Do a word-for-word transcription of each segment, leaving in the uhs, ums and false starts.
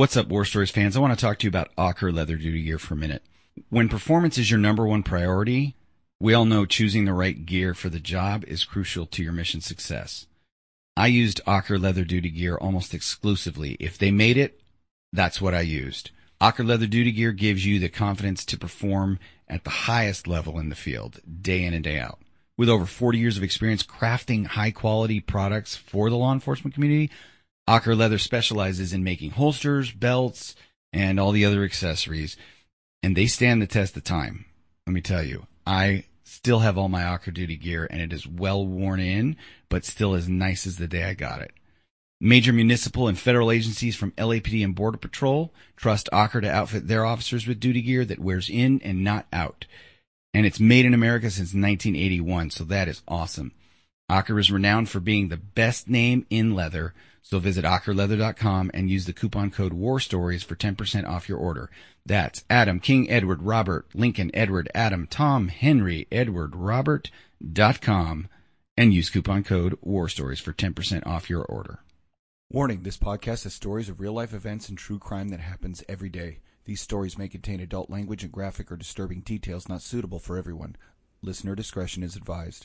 What's up, War Stories fans? I want to talk to you about Ocker leather duty gear for a minute. When performance is your number one priority, we all know choosing the right gear for the job is crucial to your mission success. I used Ocker leather duty gear almost exclusively. If they made it, that's what I used. Ocker leather duty gear gives you the confidence to perform at the highest level in the field, day in and day out. With over forty years of experience crafting high-quality products for the law enforcement community, Ocker Leather specializes in making holsters, belts, and all the other accessories, and they stand the test of time. Let me tell you, I still have all my Ocker duty gear, and it is well worn in, but still as nice as the day I got it. Major municipal and federal agencies from L A P D and Border Patrol trust Ocker to outfit their officers with duty gear that wears in and not out. And it's made in America since nineteen eighty-one, so that is awesome. Ocker is renowned for being the best name in leather, so visit ocker leather dot com and use the coupon code WARSTORIES for ten percent off your order. That's Adam, King, Edward, Robert, Lincoln, Edward, Adam, Tom, Henry, Edward, Robert dot com and use coupon code WARSTORIES for ten percent off your order. Warning, this podcast has stories of real-life events and true crime that happens every day. These stories may contain adult language and graphic or disturbing details not suitable for everyone. Listener discretion is advised.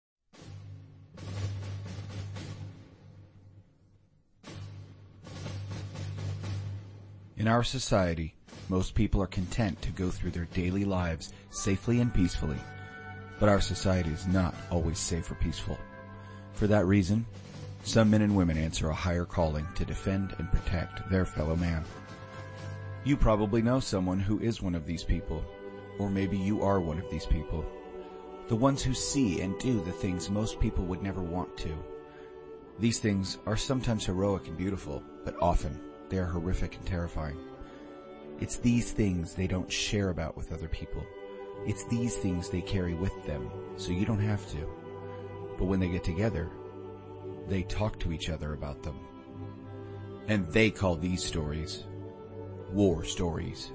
In our society, most people are content to go through their daily lives safely and peacefully. But our society is not always safe or peaceful. For that reason, some men and women answer a higher calling to defend and protect their fellow man. You probably know someone who is one of these people, or maybe you are one of these people. The ones who see and do the things most people would never want to. These things are sometimes heroic and beautiful, but often they are horrific and terrifying. It's these things they don't share about with other people. It's these things they carry with them, so you don't have to. But when they get together, they talk to each other about them. And they call these stories War Stories.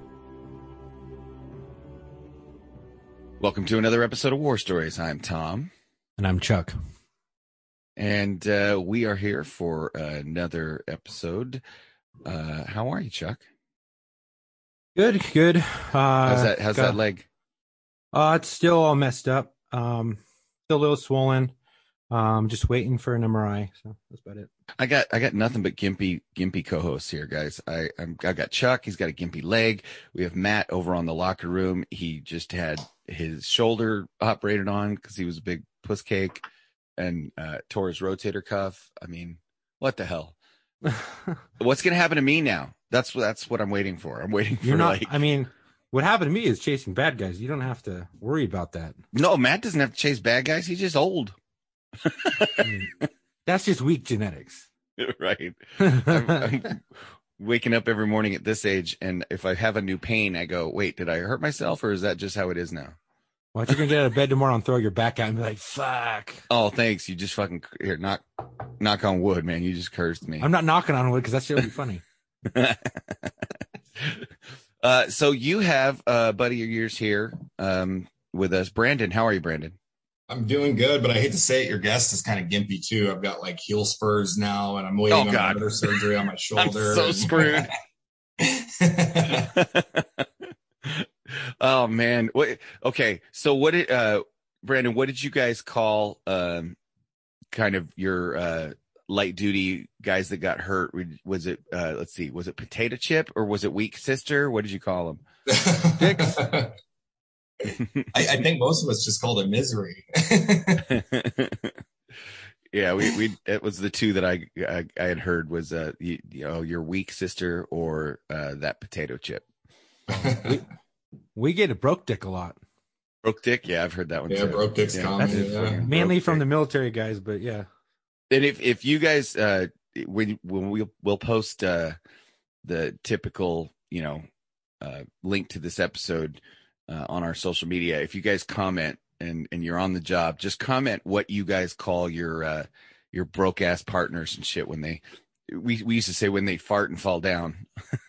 Welcome to another episode of War Stories. I'm Tom. And I'm Chuck. And uh, we are here for another episode. Uh, how are you, Chuck? Good, good. Uh, how's that, how's got, that leg? Uh, it's still all messed up. Um, still a little swollen. Um, just waiting for an M R I. So that's about it. I got I got nothing but gimpy gimpy co-hosts here, guys. I I'm, I got Chuck. He's got a gimpy leg. We have Matt over on the locker room. He just had his shoulder operated on because he was a big puss cake and uh, tore his rotator cuff. I mean, what the hell? What's gonna happen to me now? That's that's what I'm waiting for. I'm waiting for. You're not. Like, I mean, what happened to me is chasing bad guys. You don't have to worry about that. No, Matt doesn't have to chase bad guys. He's just old. I mean, that's just weak genetics. Right. I'm, I'm waking up every morning at this age, and if I have a new pain, I go, wait, did I hurt myself, or is that just how it is now? Well, you're going to get out of bed tomorrow and throw your back out and be like, fuck. Oh, thanks. You just fucking, here, knock, knock on wood, man. You just cursed me. I'm not knocking on wood because that shit would be funny. uh, so you have a buddy of yours here um, with us. Brandon, how are you, Brandon? I'm doing good, but I hate to say it, your guest is kind of gimpy too. I've got like heel spurs now, and I'm waiting oh, on another surgery on my shoulder. I'm so and... screwed. Oh man. What, okay. So what did, uh, Brandon, what did you guys call, um, kind of your, uh, light duty guys that got hurt? Was it, uh, let's see, was it Potato Chip or was it Weak Sister? What did you call them? Dicks? I, I think most of us just called it Misery. Yeah, we, we, it was the two that I, I, I had heard was, uh, you, you know, your Weak Sister or, uh, that Potato Chip. we, we get a broke dick a lot. Broke dick? Yeah, I've heard that one yeah, too. Broke dick's yeah, common. That's yeah. mainly broke from dick. The military guys, but yeah. And if, if you guys, uh, when, when we'll, we'll post, uh, the typical, you know, uh, link to this episode, uh, on our social media, if you guys comment and, and you're on the job, just comment what you guys call your, uh, your broke ass partners and shit when they, we, we used to say when they fart and fall down.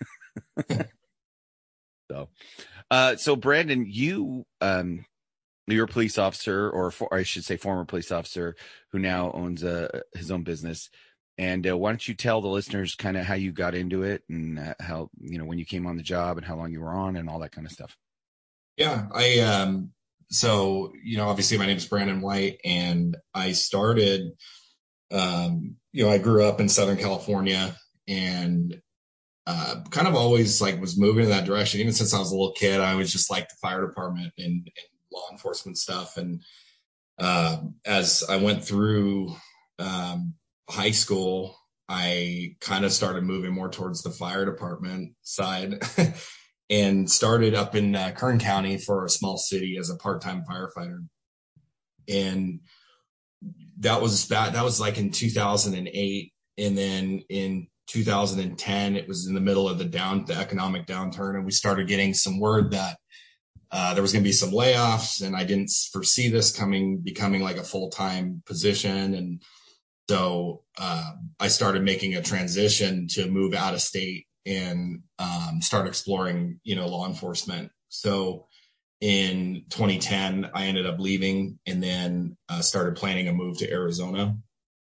so, uh, so Brandon, you, um, you're a police officer, or, for, or I should say former police officer who now owns a, his own business. And uh, why don't you tell the listeners kind of how you got into it and uh, how, you know, when you came on the job and how long you were on and all that kind of stuff. Yeah, I, um, so, you know, obviously my name is Brandon White, and I started, um, you know, I grew up in Southern California, and uh, kind of always like was moving in that direction. Even since I was a little kid, I was just like the fire department and, and law enforcement stuff. And uh, as I went through um, high school, I kind of started moving more towards the fire department side and started up in uh, Kern County for a small city as a part-time firefighter. And that was that, that was like in two thousand eight. And then in two thousand ten, it was in the middle of the down, the economic downturn. And we started getting some word that uh, there was going to be some layoffs, and I didn't foresee this coming, becoming like a full-time position. And so uh, I started making a transition to move out of state and um, start exploring, you know, law enforcement. So in twenty ten, I ended up leaving, and then uh, started planning a move to Arizona.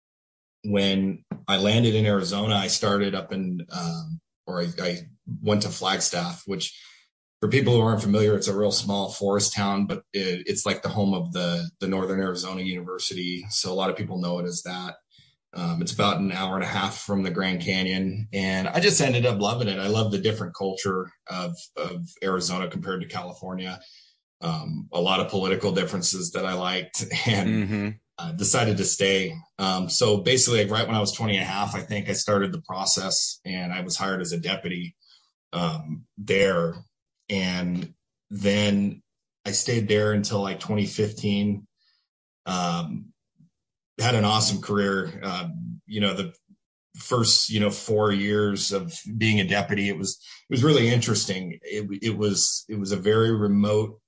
When I landed in Arizona, I started up in, um, or I, I went to Flagstaff, which for people who aren't familiar, it's a real small forest town, but it, it's like the home of the, the Northern Arizona University. So a lot of people know it as that. Um, it's about an hour and a half from the Grand Canyon, and I just ended up loving it. I love the different culture of, of Arizona compared to California. Um, a lot of political differences that I liked, and mm-hmm. uh, decided to stay. Um, so basically, like right when I was twenty and a half, I think I started the process, and I was hired as a deputy um, there. And then I stayed there until like twenty fifteen. Um, had an awesome career. Um, you know, the first, you know, four years of being a deputy, it was, it was really interesting. It, it was, it was a very remote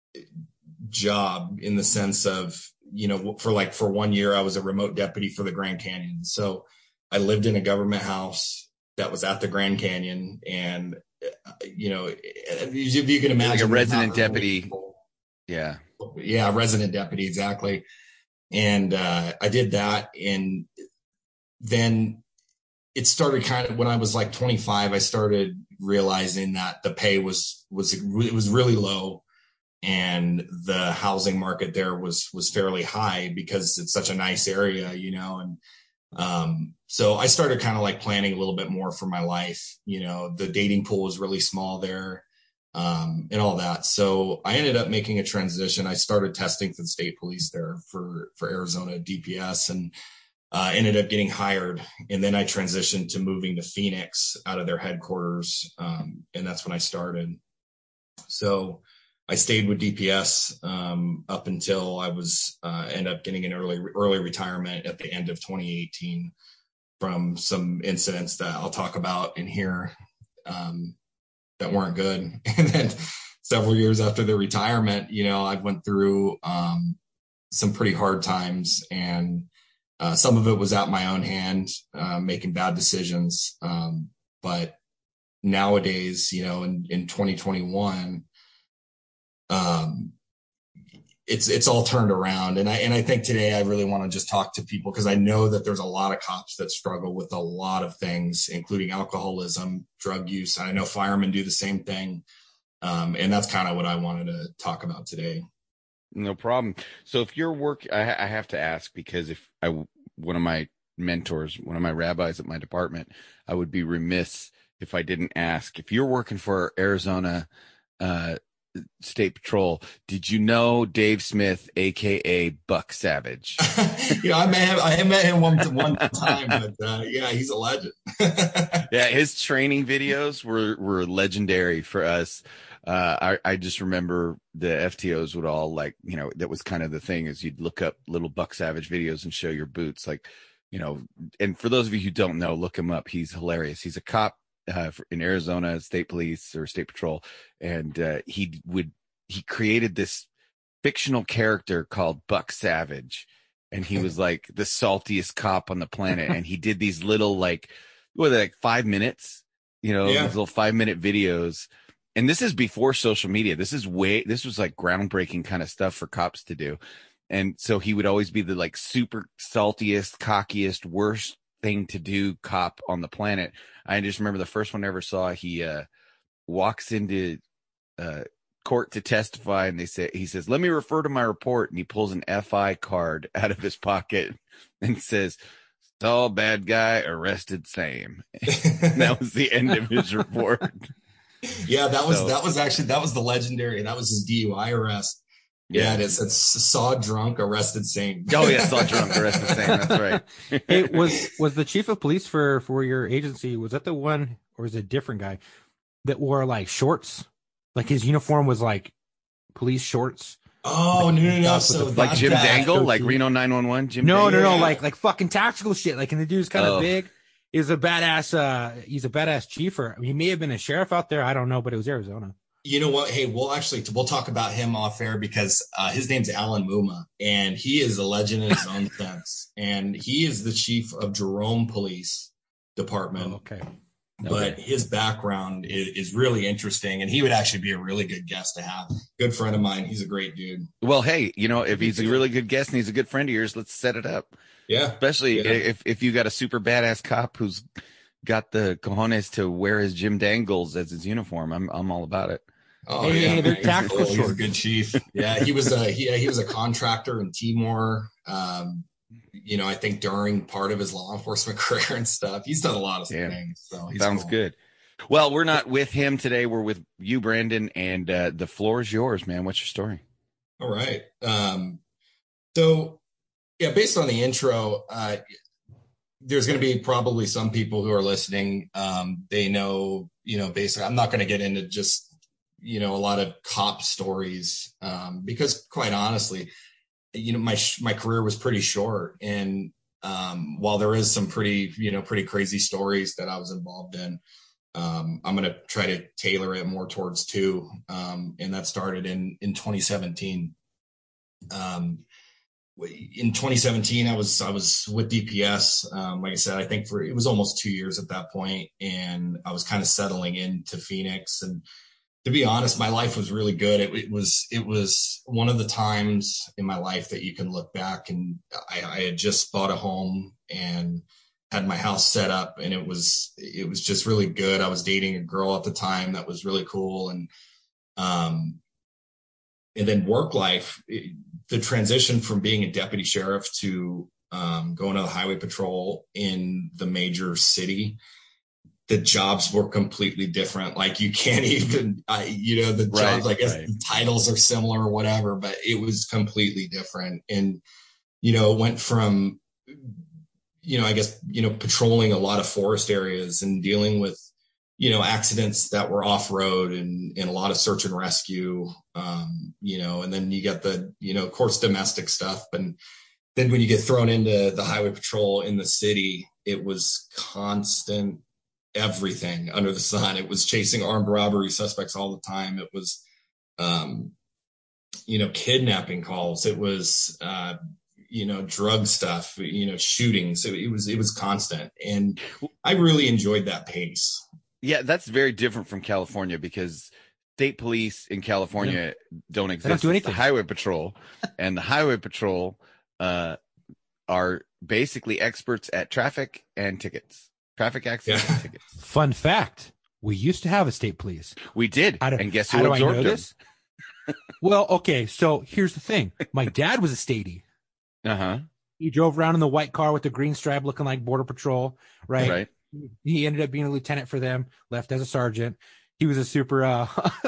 job in the sense of, you know, for like, for one year, I was a remote deputy for the Grand Canyon. So I lived in a government house that was at the Grand Canyon, and, you know, if you can imagine, like a resident deputy. Yeah. Yeah. Resident deputy. Exactly. And, uh, I did that. And then it started kind of, when I was like twenty-five, I started realizing that the pay was, was, it was really low, and the housing market there was, was fairly high because it's such a nice area, you know, and, um, so I started kind of like planning a little bit more for my life. You know, the dating pool was really small there, um, and all that. So I ended up making a transition. I started testing for the state police there for, for Arizona D P S, and, uh, ended up getting hired. And then I transitioned to moving to Phoenix out of their headquarters. Um, and that's when I started. So I stayed with D P S, um, up until I was, uh, ended up getting an early, early retirement at the end of twenty eighteen from some incidents that I'll talk about in here, um, that weren't good. And then several years after the retirement, you know, I went through, um, some pretty hard times, and, uh, some of it was out my own hand, uh, making bad decisions. Um, but nowadays, you know, in, in twenty twenty-one, um, it's, it's all turned around. And I, and I think today I really want to just talk to people, because I know that there's a lot of cops that struggle with a lot of things, including alcoholism, drug use. I know firemen do the same thing. Um, and that's kind of what I wanted to talk about today. No problem. So if you're work, I, I have to ask, because if I, one of my mentors, one of my rabbis at my department, I would be remiss if I didn't ask, if you're working for Arizona, uh, State Patrol, did you know Dave Smith, aka Buck Savage? You know, I may have I have met him one one time, but uh, yeah, he's a legend. Yeah, his training videos were were legendary for us. Uh, I I just remember the F T Os would all, like, you know, that was kind of the thing, is you'd look up little Buck Savage videos and show your boots, like, you know. And for those of you who don't know, look him up. He's hilarious. He's a cop Uh, in Arizona State Police or State Patrol, and uh, he would he created this fictional character called Buck Savage, and he was like the saltiest cop on the planet. And he did these little, like, what are they, like five minutes, you know, yeah. These little five minute videos. And this is before social media. This is way this was like groundbreaking kind of stuff for cops to do. And so he would always be the like super saltiest, cockiest, worst thing to do cop on the planet. I just remember the first one I ever saw, he uh, walks into uh, court to testify, and they say, he says, "Let me refer to my report." And he pulls an F I card out of his pocket and says, "Saw bad guy, arrested same." And that was the end of his report. Yeah, that was So- that was actually that was the legendary. That was his D U I arrest. Yeah, it is. It's saw drunk, arrested same. Oh yeah, saw drunk, arrested same. That's right. It was was the chief of police for for your agency. Was that the one, or was it a different guy that wore like shorts? Like his uniform was like police shorts. Oh no, no, no! That's So what the- Like that- Jim that- Dangle, like Reno nine one one. Jim No, Dangle? no, no, Yeah. like like fucking tactical shit. Like, and the dude's kind of Oh. big. He's a badass. Uh, he's a badass chiefer. He may have been a sheriff out there. I don't know, but it was Arizona. You know what? Hey, we'll actually we'll talk about him off air because uh, his name's Alan Muma, and he is a legend in his own sense. And he is the chief of Jerome Police Department. Oh, okay. But his background is, is really interesting, and he would actually be a really good guest to have. Good friend of mine. He's a great dude. Well, hey, you know, if he's a really good guest and he's a good friend of yours, let's set it up. Yeah. Especially Yeah. if if you got a super badass cop who's got the cojones to wear his Jim Dangles as his uniform. I'm I'm all about it. Oh Hey, yeah, hey, they're man. tactical He's a- he's a shorts. good chief. Yeah, he was a he, he was a contractor in Timor. Um, you know, I think during part of his law enforcement career and stuff. He's done a lot of Damn. things. So he's Sounds cool. good. Well, we're not with him today. We're with you, Brandon, and uh, the floor is yours, man. What's your story? All right. Um, so yeah, based on the intro, uh, there's going to be probably some people who are listening. Um, they know, you know, basically, I'm not going to get into just, you know, a lot of cop stories um, because quite honestly, you know, my, my career was pretty short. And um, while there is some pretty, you know, pretty crazy stories that I was involved in, um, I'm going to try to tailor it more towards two. Um, and that started in, in twenty seventeen. Um, in twenty seventeen, I was, I was with D P S. Um, like I said, I think for, it was almost two years at that point, and I was kind of settling into Phoenix. And to be honest, my life was really good. It, it was, it was one of the times in my life that you can look back, and I, I had just bought a home and had my house set up, and it was, it was just really good. I was dating a girl at the time that was really cool. And, um, and then work life, it, the transition from being a deputy sheriff to um, going to the highway patrol in the major city, the jobs were completely different. Like you can't even, I, you know, the Right, jobs, I guess right. the titles are similar or whatever, but it was completely different. And, you know, it went from, you know, I guess, you know, patrolling a lot of forest areas and dealing with, you know, accidents that were off road and, and a lot of search and rescue, um, you know, and then you get the, you know, of course, domestic stuff. But then when you get thrown into the highway patrol in the city, it was constant everything under the sun. It was chasing armed robbery suspects all the time. It was, um, you know, kidnapping calls. It was, uh, you know, drug stuff, you know, shootings. It, it was, it was constant. And I really enjoyed that pace. Yeah, that's very different from California because state police in California don't exist. do It's the anything. highway patrol, and the highway patrol uh, are basically experts at traffic and tickets, traffic accidents Yeah. and tickets. Fun fact: we used to have a state police. We did, How do, and guess how who do I know absorbed them? this? Well, okay, so here's the thing: my dad was a statey. Uh huh. He drove around in the white car with the green stripe, looking like Border Patrol. Right. Right. He ended up being a lieutenant for them. Left as a sergeant. He was a super. Uh,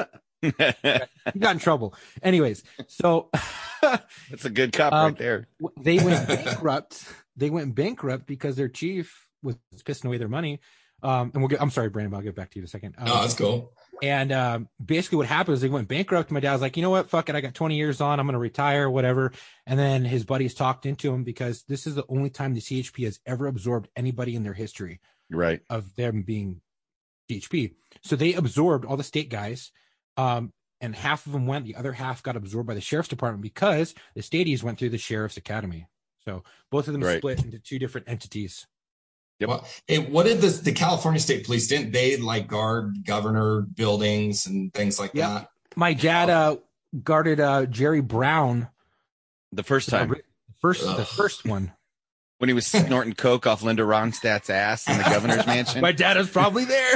he got in trouble. Anyways, so That's a good cop Um, right there. they went bankrupt. They went bankrupt because their chief was pissing away their money. Um, and we'll get. I'm sorry, Brandon. I'll get back to you in a second. Um, Oh, that's cool. And um, basically, what happened is they went bankrupt. My dad was like, you know what? Fuck it. I got twenty years on. I'm going to retire, whatever. And then his buddies talked into him because this is the only time the C H P has ever absorbed anybody in their history Right. of them being C H P. So they absorbed all the state guys. Um, and half of them went. The other half got absorbed by the sheriff's department because the stadies went through the sheriff's academy. So both of them Right. split into two different entities. Yep. Well, hey, what did the, the California State Police, didn't they like guard governor buildings and things like Yep. that? My dad uh, guarded uh, Jerry Brown. The first time. First, the Ugh. first one. When he was snorting coke off Linda Ronstadt's ass in the governor's mansion. My dad was probably there.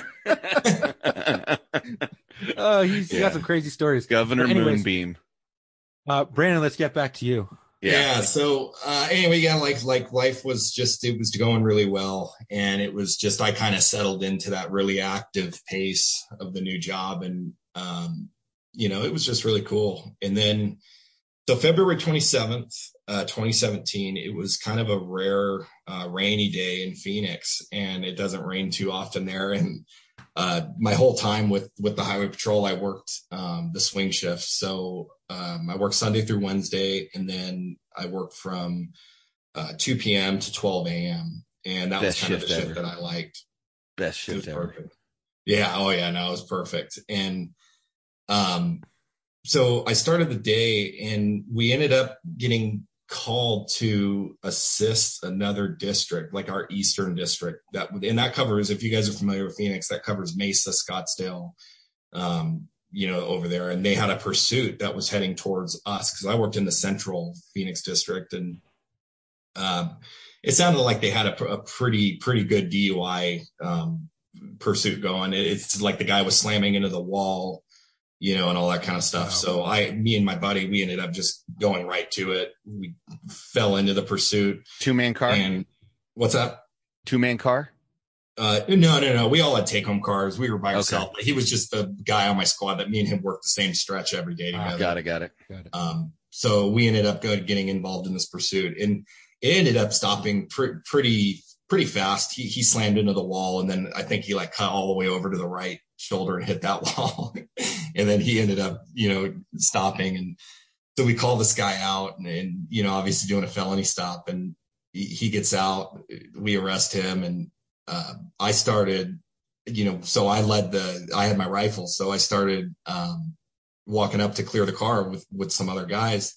Oh, he's Yeah. got some crazy stories. Governor But anyways, Moonbeam. Uh, Brandon, let's get back to you. Yeah. Yeah. So uh, anyway, yeah, like like life was just it was going really well, and it was just I kind of settled into that really active pace of the new job, and um, you know, it was just really cool. And then, so February twenty-seventh, uh, twenty seventeen, it was kind of a rare uh, rainy day in Phoenix, and it doesn't rain too often there. And uh, my whole time with with the highway patrol, I worked um, the swing shift. So um, I worked Sunday through Wednesday, and then I worked from uh, two p.m. to twelve a.m. And that Best was kind of the shift shift ever. that I liked. Best It was shift ever. perfect. Yeah. Oh yeah. No, it was perfect. And um, so I started the day, and we ended up getting called to assist another district, like our Eastern district. That and that covers, if you guys are familiar with Phoenix, that covers Mesa, Scottsdale, um, you know, over there. And they had a pursuit that was heading towards us because I worked in the Central Phoenix district, and um, it sounded like they had a, a pretty pretty good D U I um, pursuit going. It, it's like the guy was slamming into the wall, you know, and all that kind of stuff. Wow. So I, me and my buddy, we ended up just going right to it. We fell into the pursuit. Two man car? And what's that? Two man car? Uh, no, no, no. We all had take home cars. We were by Okay. ourselves. But he was just the guy on my squad that me and him worked the same stretch every day together. Ah, got it, got it. Got it. Um, so we ended up go, getting involved in this pursuit, and it ended up stopping pr- pretty, pretty fast. He, he slammed into the wall, and then I think he like cut all the way over to the right shoulder and hit that wall. And then he ended up, you know, stopping. And so we call this guy out, and, and you know, obviously doing a felony stop, and he, he gets out, we arrest him. And, uh, I started, you know, so I led the, I had my rifle. So I started, um, walking up to clear the car with, with some other guys.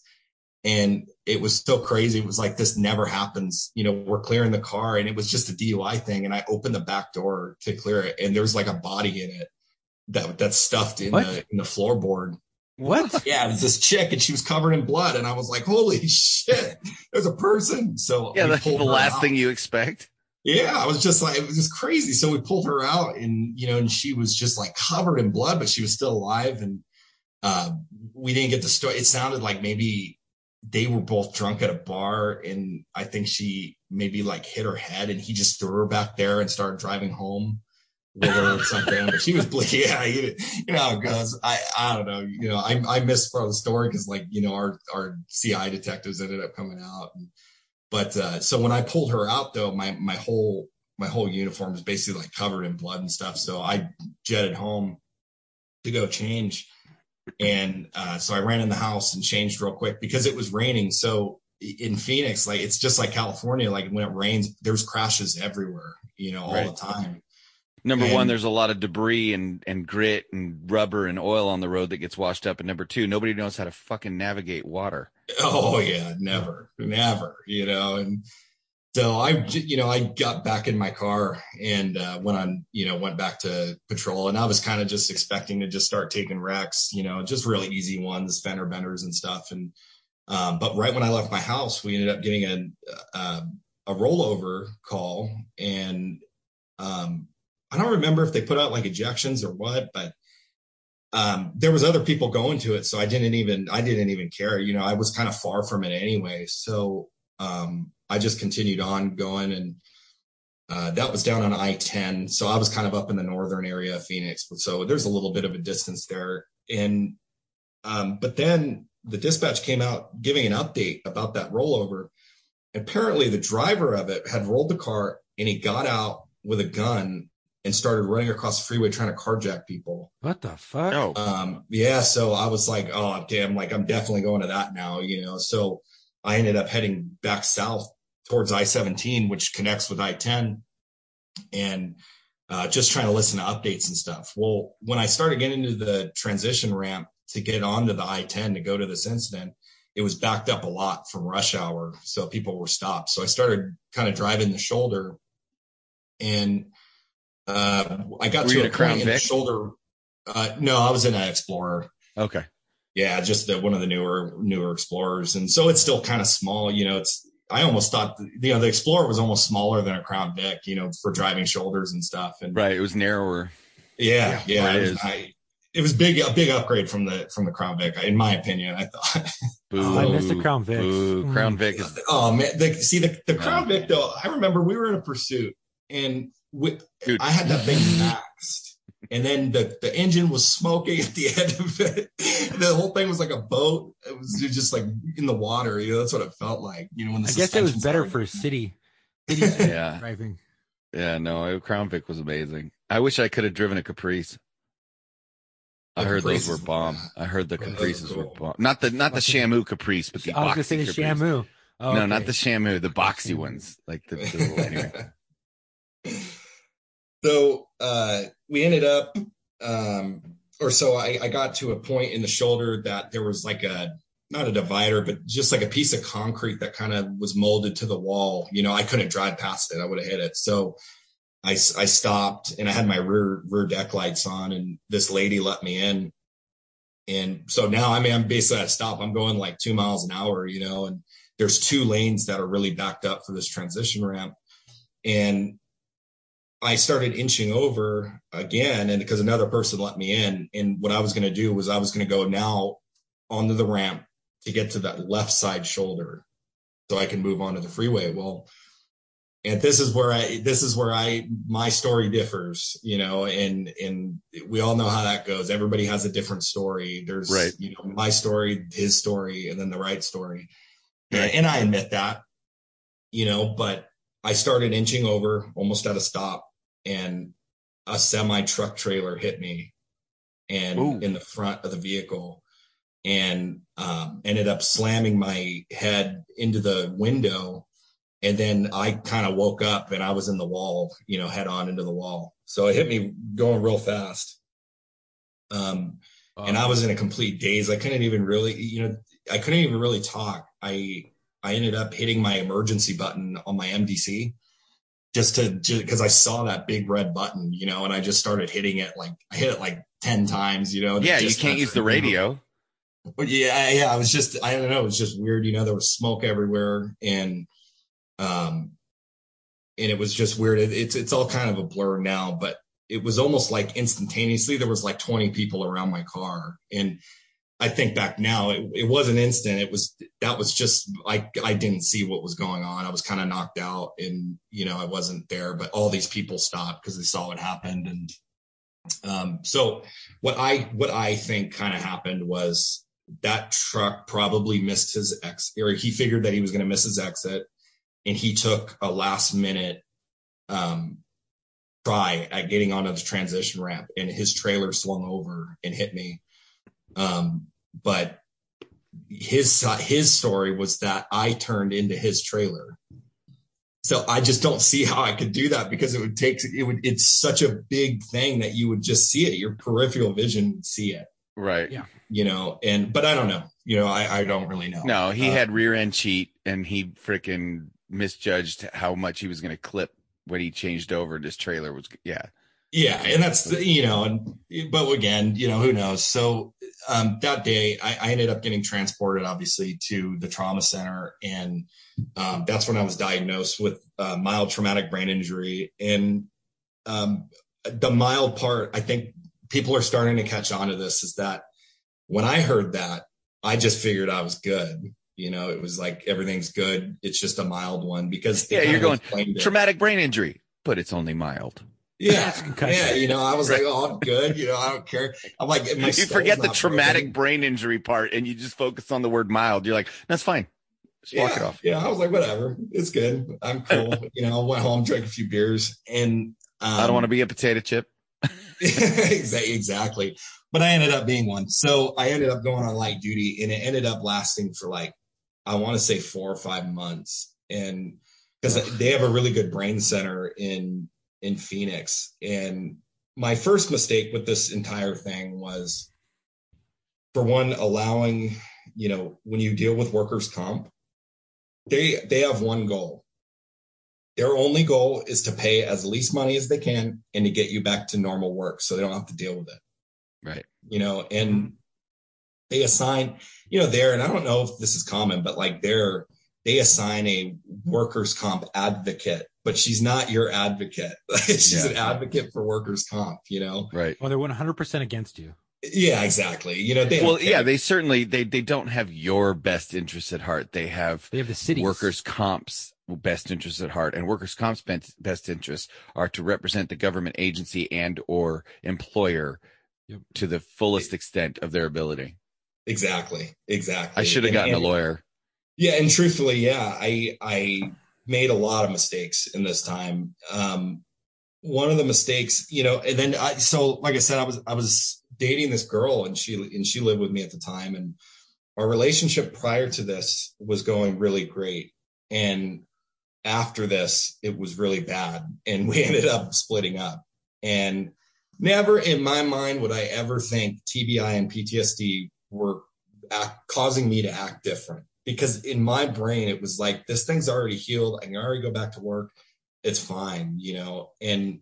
And it was so crazy. It was like, this never happens. You know, we're clearing the car, and it was just a D U I thing. And I opened the back door to clear it, and there was like a body in it that that's stuffed in What? the, in the floorboard. What? Yeah, it was this chick, and she was covered in blood. And I was like, holy shit, there's a person. So Yeah, we that's the pulled her last out. thing you expect. Yeah, I was just like, it was just crazy. So we pulled her out, and, you know, and she was just like covered in blood, but she was still alive. And uh, we didn't get the story. It sounded like maybe they were both drunk at a bar, and I think she maybe like hit her head, and he just threw her back there and started driving home with her or something. But she was bleeding. Yeah, you, you know how it goes. I, I don't know. You know, I, I missed part of the story because, like, you know, our, our C I detectives ended up coming out. And, but, uh, so when I pulled her out though, my, my whole, my whole uniform was basically like covered in blood and stuff. So I jetted home to go change. And, uh, so I ran in the house and changed real quick because it was raining. So in Phoenix, like, it's just like California. Like when it rains, there's crashes everywhere, you know, all Right. the time. Number And- one, there's a lot of debris and, and grit and rubber and oil on the road that gets washed up. And number two, nobody knows how to fucking navigate water. Oh yeah, never, never, you know. And so I, you know, I got back in my car and uh, went on, you know, went back to patrol, and I was kind of just expecting to just start taking wrecks, you know, just really easy ones, fender benders and stuff. And, um, but right when I left my house, we ended up getting a, a, a rollover call, and um, I don't remember if they put out like ejections or what, but um, there was other people going to it. So I didn't even, I didn't even care. You know, I was kind of far from it anyway. So, um, I just continued on going, and, uh, that was down on I ten. So I was kind of up in the northern area of Phoenix. So there's a little bit of a distance there. And, um, but then the dispatch came out giving an update about that rollover. Apparently the driver of it had rolled the car, and he got out with a gun and started running across the freeway trying to carjack people. What the fuck? Oh, Um, yeah. So I was like, oh, damn, like I'm definitely going to that now, you know? So I ended up heading back south towards I seventeen, which connects with I ten, and, uh, just trying to listen to updates and stuff. Well, when I started getting into the transition ramp to get onto the I ten to go to this incident, it was backed up a lot from rush hour. So people were stopped. So I started kind of driving the shoulder, and, uh, I got Were to you a in a Crown point in the Vic? shoulder. Uh, no, I was in an Explorer. okay. Yeah, just the, one of the newer newer Explorers, and so it's still kind of small. You know, it's I almost thought, you know, the Explorer was almost smaller than a Crown Vic, you know, for driving shoulders and stuff. And right. It was narrower. Yeah. Yeah. It It was, is. I, it was big, a big upgrade from the, from the Crown Vic, in my opinion, I thought. Boo, Oh, I missed the Crown Vic. Boo. Mm. Crown Vic is Oh man. The, see the, the No. Crown Vic though, I remember we were in a Pursuit and we, Dude. I had that thing maxed. And then the, the engine was smoking at the end of it. The whole thing was like a boat. It was just like in the water. You know, that's what it felt like. You know, when the I guess it was suspension's better hard. for city, city Yeah. driving. Yeah, no, Crown Vic was amazing. I wish I could have driven a Caprice. I The heard those Caprices were were- bomb. I heard the Yeah, those Caprices were were cool. bomb. Not the not the Shamu Caprice, but the I was gonna boxy say the Caprice. Shamu. Oh, No, okay. not the Shamu, the boxy Shamu. ones. Like the, the little, anyway. So uh, we ended up, um, or so I, I got to a point in the shoulder that there was like a, not a divider, but just like a piece of concrete that kind of was molded to the wall. You know, I couldn't drive past it. I would have hit it. So I, I stopped and I had my rear, rear deck lights on and this lady let me in. And so now, I mean, I'm basically at a stop. I'm going like two miles an hour, you know, and there's two lanes that are really backed up for this transition ramp. And I started inching over again, and because another person let me in, and what I was going to do was I was going to go now onto the ramp to get to that left side shoulder so I can move onto the freeway. Well, and this is where I, this is where I, my story differs, you know, and, and we all know how that goes. Everybody has a different story. There's, Right. you know, my story, his story, and then the right story. Right. And, and I admit that, you know, but I started inching over almost at a stop, and a semi truck trailer hit me and Ooh. in the front of the vehicle, and um, ended up slamming my head into the window. And then I kind of woke up and I was in the wall, you know, head on into the wall. So it hit me going real fast. Um, and I was in a complete daze. I couldn't even really, you know, I couldn't even really talk. I, I ended up hitting my emergency button on my M D C just to, because I saw that big red button, you know, and I just started hitting it. Like I hit it like ten times, you know. Yeah, you just can't use the radio. But yeah, yeah, I was just, I don't know. It was just weird. You know, there was smoke everywhere, and, um, and it was just weird. It, it's, it's all kind of a blur now, but it was almost like instantaneously there was like twenty people around my car. And I think back now, it, it wasn't instant. It was, that was just, I, I didn't see what was going on. I was kind of knocked out, and, you know, I wasn't there, but all these people stopped because they saw what happened. And, um, so what I, what I think kind of happened was that truck probably missed his ex, or he figured that he was going to miss his exit. And he took a last minute, um, try at getting onto the transition ramp, and his trailer swung over and hit me. Um, but his, his story was that I turned into his trailer. So I just don't see how I could do that, because it would take, it would, it's such a big thing that you would just see it. Your peripheral vision would see it, Right. Yeah. you know, and, but I don't know, you know, I, I don't really know. No, he Uh, had rear end cheat, and he freaking misjudged how much he was going to clip when he changed over. And his trailer was, yeah. Yeah. And that's, the, you know, and, but again, you know, who knows? So, um, that day I, I ended up getting transported, obviously, to the trauma center. And, um, that's when I was diagnosed with uh, mild traumatic brain injury. And, um, the mild part, I think people are starting to catch on to this, is that when I heard that, I just figured I was good. You know, it was like, everything's good. It's just a mild one, because they Yeah, kind you're of going explained it. traumatic brain injury, but it's only mild. Yeah, concussion. yeah, you know, I was like, oh, I'm good. You know, I don't care. I'm like, my You skull's forget the not traumatic broken. brain injury part, and you just focus on the word mild. You're like, that's fine. Just walk it Yeah, off. yeah, I was like, whatever, it's good. I'm cool. You know, I went home, drank a few beers, and um, I don't want to be a potato chip. exactly, exactly. But I ended up being one. So I ended up going on light duty, and it ended up lasting for like, I want to say four or five months. And because they have a really good brain center in, in Phoenix. And my first mistake with this entire thing was, for one, allowing, you know, when you deal with workers' comp, they, they have one goal. Their only goal is to pay as least money as they can and to get you back to normal work, so they don't have to deal with it. Right. You know, and they assign, you know, there, and I don't know if this is common, but like their, they assign a workers' comp advocate, but she's not your advocate. She's Yeah. an advocate for workers' comp, you know? Right. Well, they're one hundred percent against you. Yeah, exactly. You know, they Well, don't yeah, care. they certainly they they don't have your best interests at heart. They have They have the cities. workers' comp's best interests at heart, and workers' comp's best best interests are to represent the government agency and or employer Yep. to the fullest extent of their ability. Exactly. Exactly. I should have And- gotten and- a lawyer. Yeah, and truthfully, yeah, I I made a lot of mistakes in this time. Um, one of the mistakes, you know, and then I so like I said, I was I was dating this girl, and she and she lived with me at the time, and our relationship prior to this was going really great, and after this, it was really bad, and we ended up splitting up. And never in my mind would I ever think T B I and P T S D were act, causing me to act different. Because in my brain, it was like, this thing's already healed. I can already go back to work. It's fine, you know? And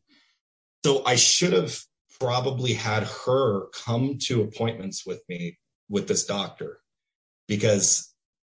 so I should have probably had her come to appointments with me with this doctor. Because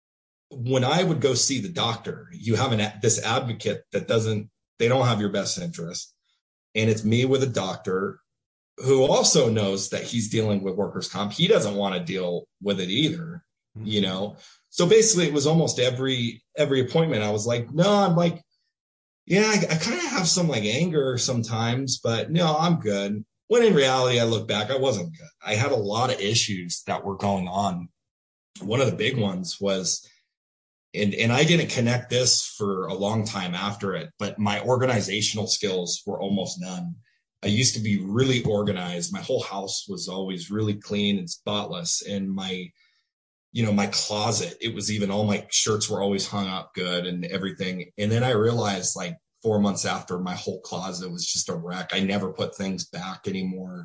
when I would go see the doctor, you have an, this advocate that doesn't, they don't have your best interest. And it's me with a doctor who also knows that he's dealing with workers' comp. He doesn't want to deal with it either, mm-hmm. you know? So basically it was almost every, every appointment. I was like, no, I'm like, yeah, I, I kind of have some like anger sometimes, but no, I'm good. When in reality, I look back, I wasn't good. I had a lot of issues that were going on. One of the big ones was, and, and I didn't connect this for a long time after it, but my organizational skills were almost none. I used to be really organized. My whole house was always really clean and spotless. And my, you know, my closet, it was even all my shirts were always hung up good and everything. And then I realized like four months after, my whole closet was just a wreck. I never put things back anymore.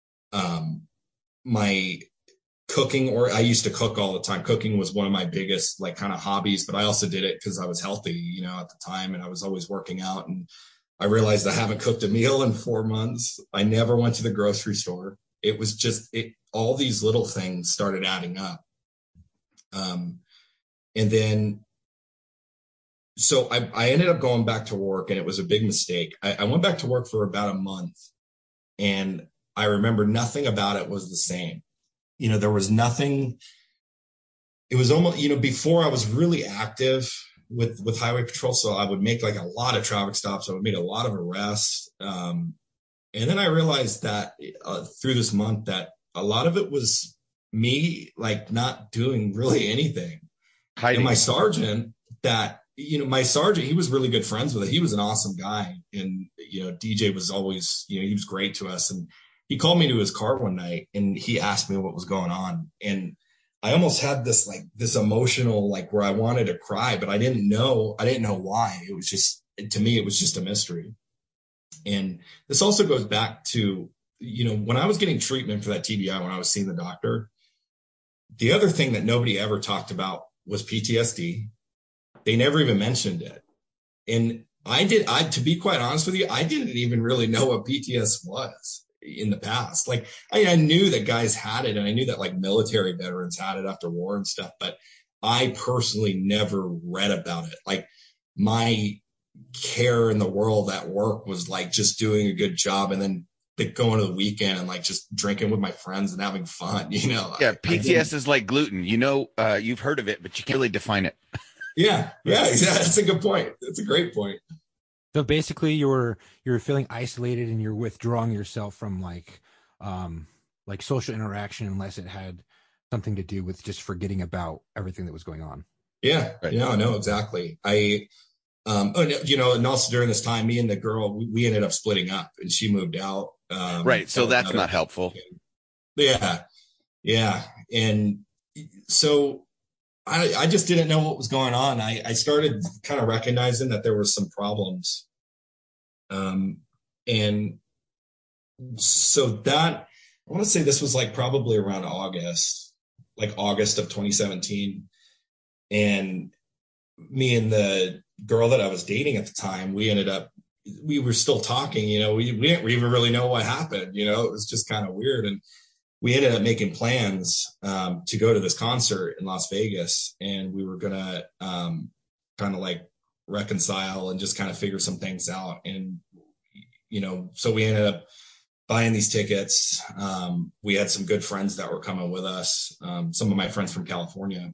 Um, my cooking, or I used to cook all the time. Cooking was one of my biggest like kind of hobbies, but I also did it because I was healthy, you know, at the time, and I was always working out. And I realized I haven't cooked a meal in four months. I never went to the grocery store. It was just, it, all these little things started adding up. Um, and then, so I, I ended up going back to work, and it was a big mistake. I, I went back to work for about a month, and I remember nothing about it was the same. You know, there was nothing, it was almost, you know, before I was really active with, with highway patrol. So I would make like a lot of traffic stops. I would make a lot of arrests. Um, and then I realized that uh, through this month that a lot of it was me, like not doing really anything. Hiding. And my sergeant that, you know, my sergeant, he was really good friends with it. He was an awesome guy. And, you know, D J was always, you know, he was great to us. And he called me to his car one night, and he asked me what was going on. And I almost had this, like this emotional, like where I wanted to cry, but I didn't know, I didn't know why. It was just, to me, it was just a mystery. And this also goes back to, you know, when I was getting treatment for that T B I, when I was seeing the doctor, the other thing that nobody ever talked about was P T S D. They never even mentioned it. And I did, I, to be quite honest with you, I didn't even really know what P T S D was in the past. Like I, I knew that guys had it, and I knew that like military veterans had it after war and stuff, but I personally never read about it. Like my care in the world at work was like just doing a good job, and then like going to the weekend and like just drinking with my friends and having fun, you know? Yeah. P T S D is like gluten, you know, uh, you've heard of it, but you can't really define it. Yeah. Yeah. Exactly. That's a good point. That's a great point. So basically you're, you're feeling isolated, and you're withdrawing yourself from like, um, like social interaction, unless it had something to do with just forgetting about everything that was going on. Yeah. Right. Yeah, no, exactly. I, um, you know, and also during this time, me and the girl, we, we ended up splitting up, and she moved out. Um, right. So that's not helpful. Yeah. Yeah. And so I, I just didn't know what was going on. I, I started kind of recognizing that there were some problems. Um, and so that, I want to say this was like probably around August, like August of twenty seventeen. And me and the girl that I was dating at the time, we ended up, we were still talking, you know, we, we didn't even really know what happened, you know, it was just kind of weird. And we ended up making plans um, to go to this concert in Las Vegas, and we were going to, um, kind of like reconcile and just kind of figure some things out. And, you know, so we ended up buying these tickets. Um, we had some good friends that were coming with us. Um, some of my friends from California.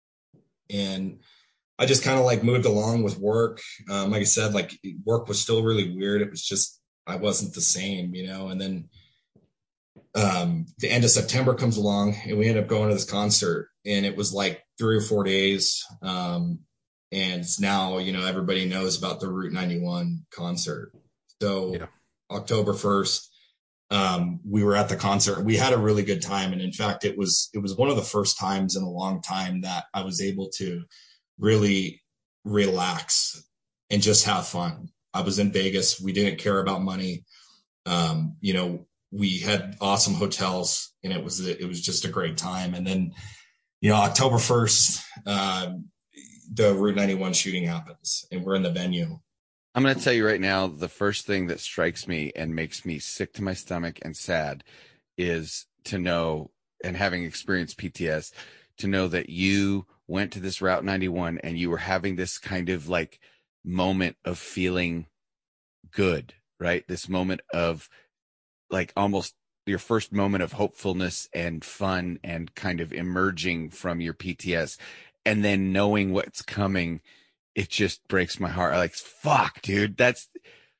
And I just kind of like moved along with work. Um, like I said, like work was still really weird. It was just, I wasn't the same, you know, and then, um, the end of September comes along and we end up going to this concert, and it was like three or four days. Um, and it's now, you know, everybody knows about the Route ninety-one concert. So yeah. October first, um, we were at the concert. We had a really good time. And in fact, it was, it was one of the first times in a long time that I was able to really relax and just have fun. I was in Vegas. We didn't care about money. Um, you know, we had awesome hotels, and it was, it was just a great time. And then, you know, October first, uh, the Route ninety-one shooting happens, and we're in the venue. I'm going to tell you right now, the first thing that strikes me and makes me sick to my stomach and sad is to know, and having experienced P T S, to know that you went to this Route ninety-one and you were having this kind of like moment of feeling good, right? This moment of like almost your first moment of hopefulness and fun and kind of emerging from your P T S, and then knowing what's coming. It just breaks my heart. Like, fuck, dude, that's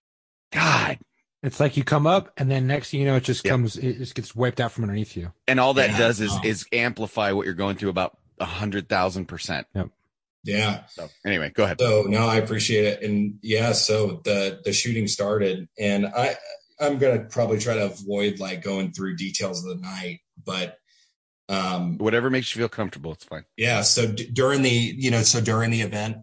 God. It's like you come up, and then next thing you know, it just yep. comes, it just gets wiped out from underneath you. And all that yeah. does is, is amplify what you're going through about a hundred thousand percent. Yep. Yeah. So anyway, go ahead. So no, I appreciate it. And yeah, so the, the shooting started, and I, I'm going to probably try to avoid like going through details of the night, but um, whatever makes you feel comfortable, it's fine. Yeah. So d- during the, you know, so during the event,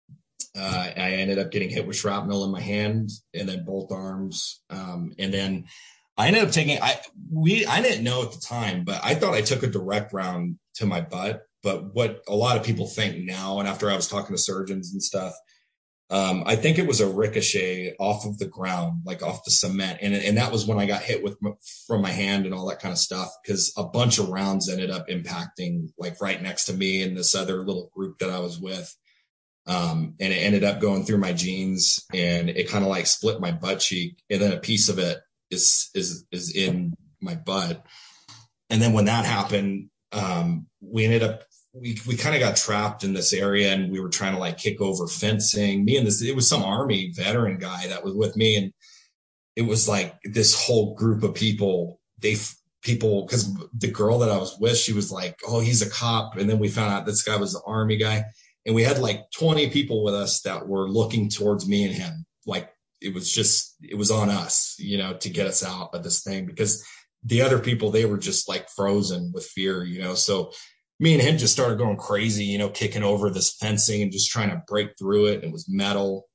uh, I ended up getting hit with shrapnel in my hand and then both arms. Um, and then I ended up taking, I, we, I didn't know at the time, but I thought I took a direct round to my butt. But what a lot of people think now, and after I was talking to surgeons and stuff, um, I think it was a ricochet off of the ground, like off the cement. And, and that was when I got hit with my, from my hand and all that kind of stuff, because a bunch of rounds ended up impacting like right next to me and this other little group that I was with. Um, and it ended up going through my jeans, and it kind of like split my butt cheek. And then a piece of it is, is, is in my butt. And then when that happened, um, we ended up, we, we kind of got trapped in this area, and we were trying to like kick over fencing. Me and this, it was some Army veteran guy that was with me. And it was like this whole group of people, they people, cause the girl that I was with, she was like, oh, he's a cop. And then we found out this guy was the Army guy. And we had like twenty people with us that were looking towards me and him. Like it was just, it was on us, you know, to get us out of this thing, because the other people, they were just like frozen with fear, you know? So me and him just started going crazy, you know, kicking over this fencing and just trying to break through it. It was metal.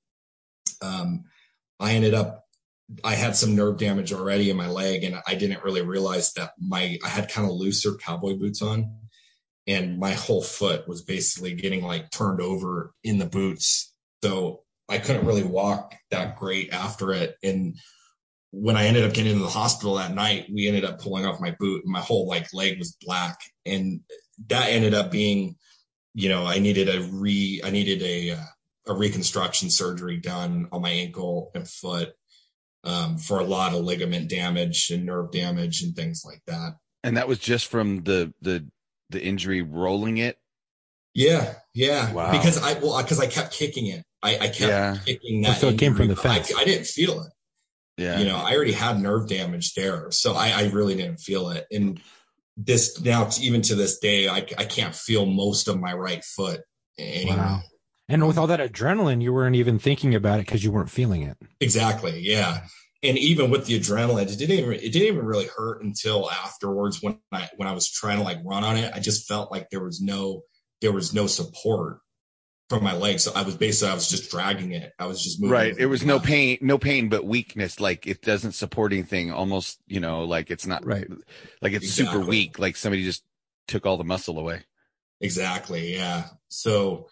Um, I ended up, I had some nerve damage already in my leg, and I didn't really realize that my, I had kind of looser cowboy boots on, and my whole foot was basically getting like turned over in the boots. So I couldn't really walk that great after it. And when I ended up getting into the hospital that night, we ended up pulling off my boot, and my whole like leg was black. And that ended up being, you know, I needed a re, I needed a, a reconstruction surgery done on my ankle and foot, um, for a lot of ligament damage and nerve damage and things like that. And that was just from the, the, the injury rolling it. Yeah. Yeah. Wow. Because I, well, cause I kept kicking it. I, I kept yeah. kicking that. So it came from the fence. I, I didn't feel it. Yeah. You know, I already had nerve damage there. So I, I really didn't feel it. And this now, even to this day, I, I can't feel most of my right foot anymore. Wow. And with all that adrenaline, you weren't even thinking about it because you weren't feeling it. Exactly. Yeah. And even with the adrenaline, it didn't even, it didn't even really hurt until afterwards when I, when I was trying to like run on it. I just felt like there was no, there was no support from my legs. So I was basically, I was just dragging it. I was just moving. Right. It was no pain, no pain, but weakness. Like it doesn't support anything, almost, you know, like it's not right. Like it's exactly. super weak. Like somebody just took all the muscle away. Exactly. Yeah. So,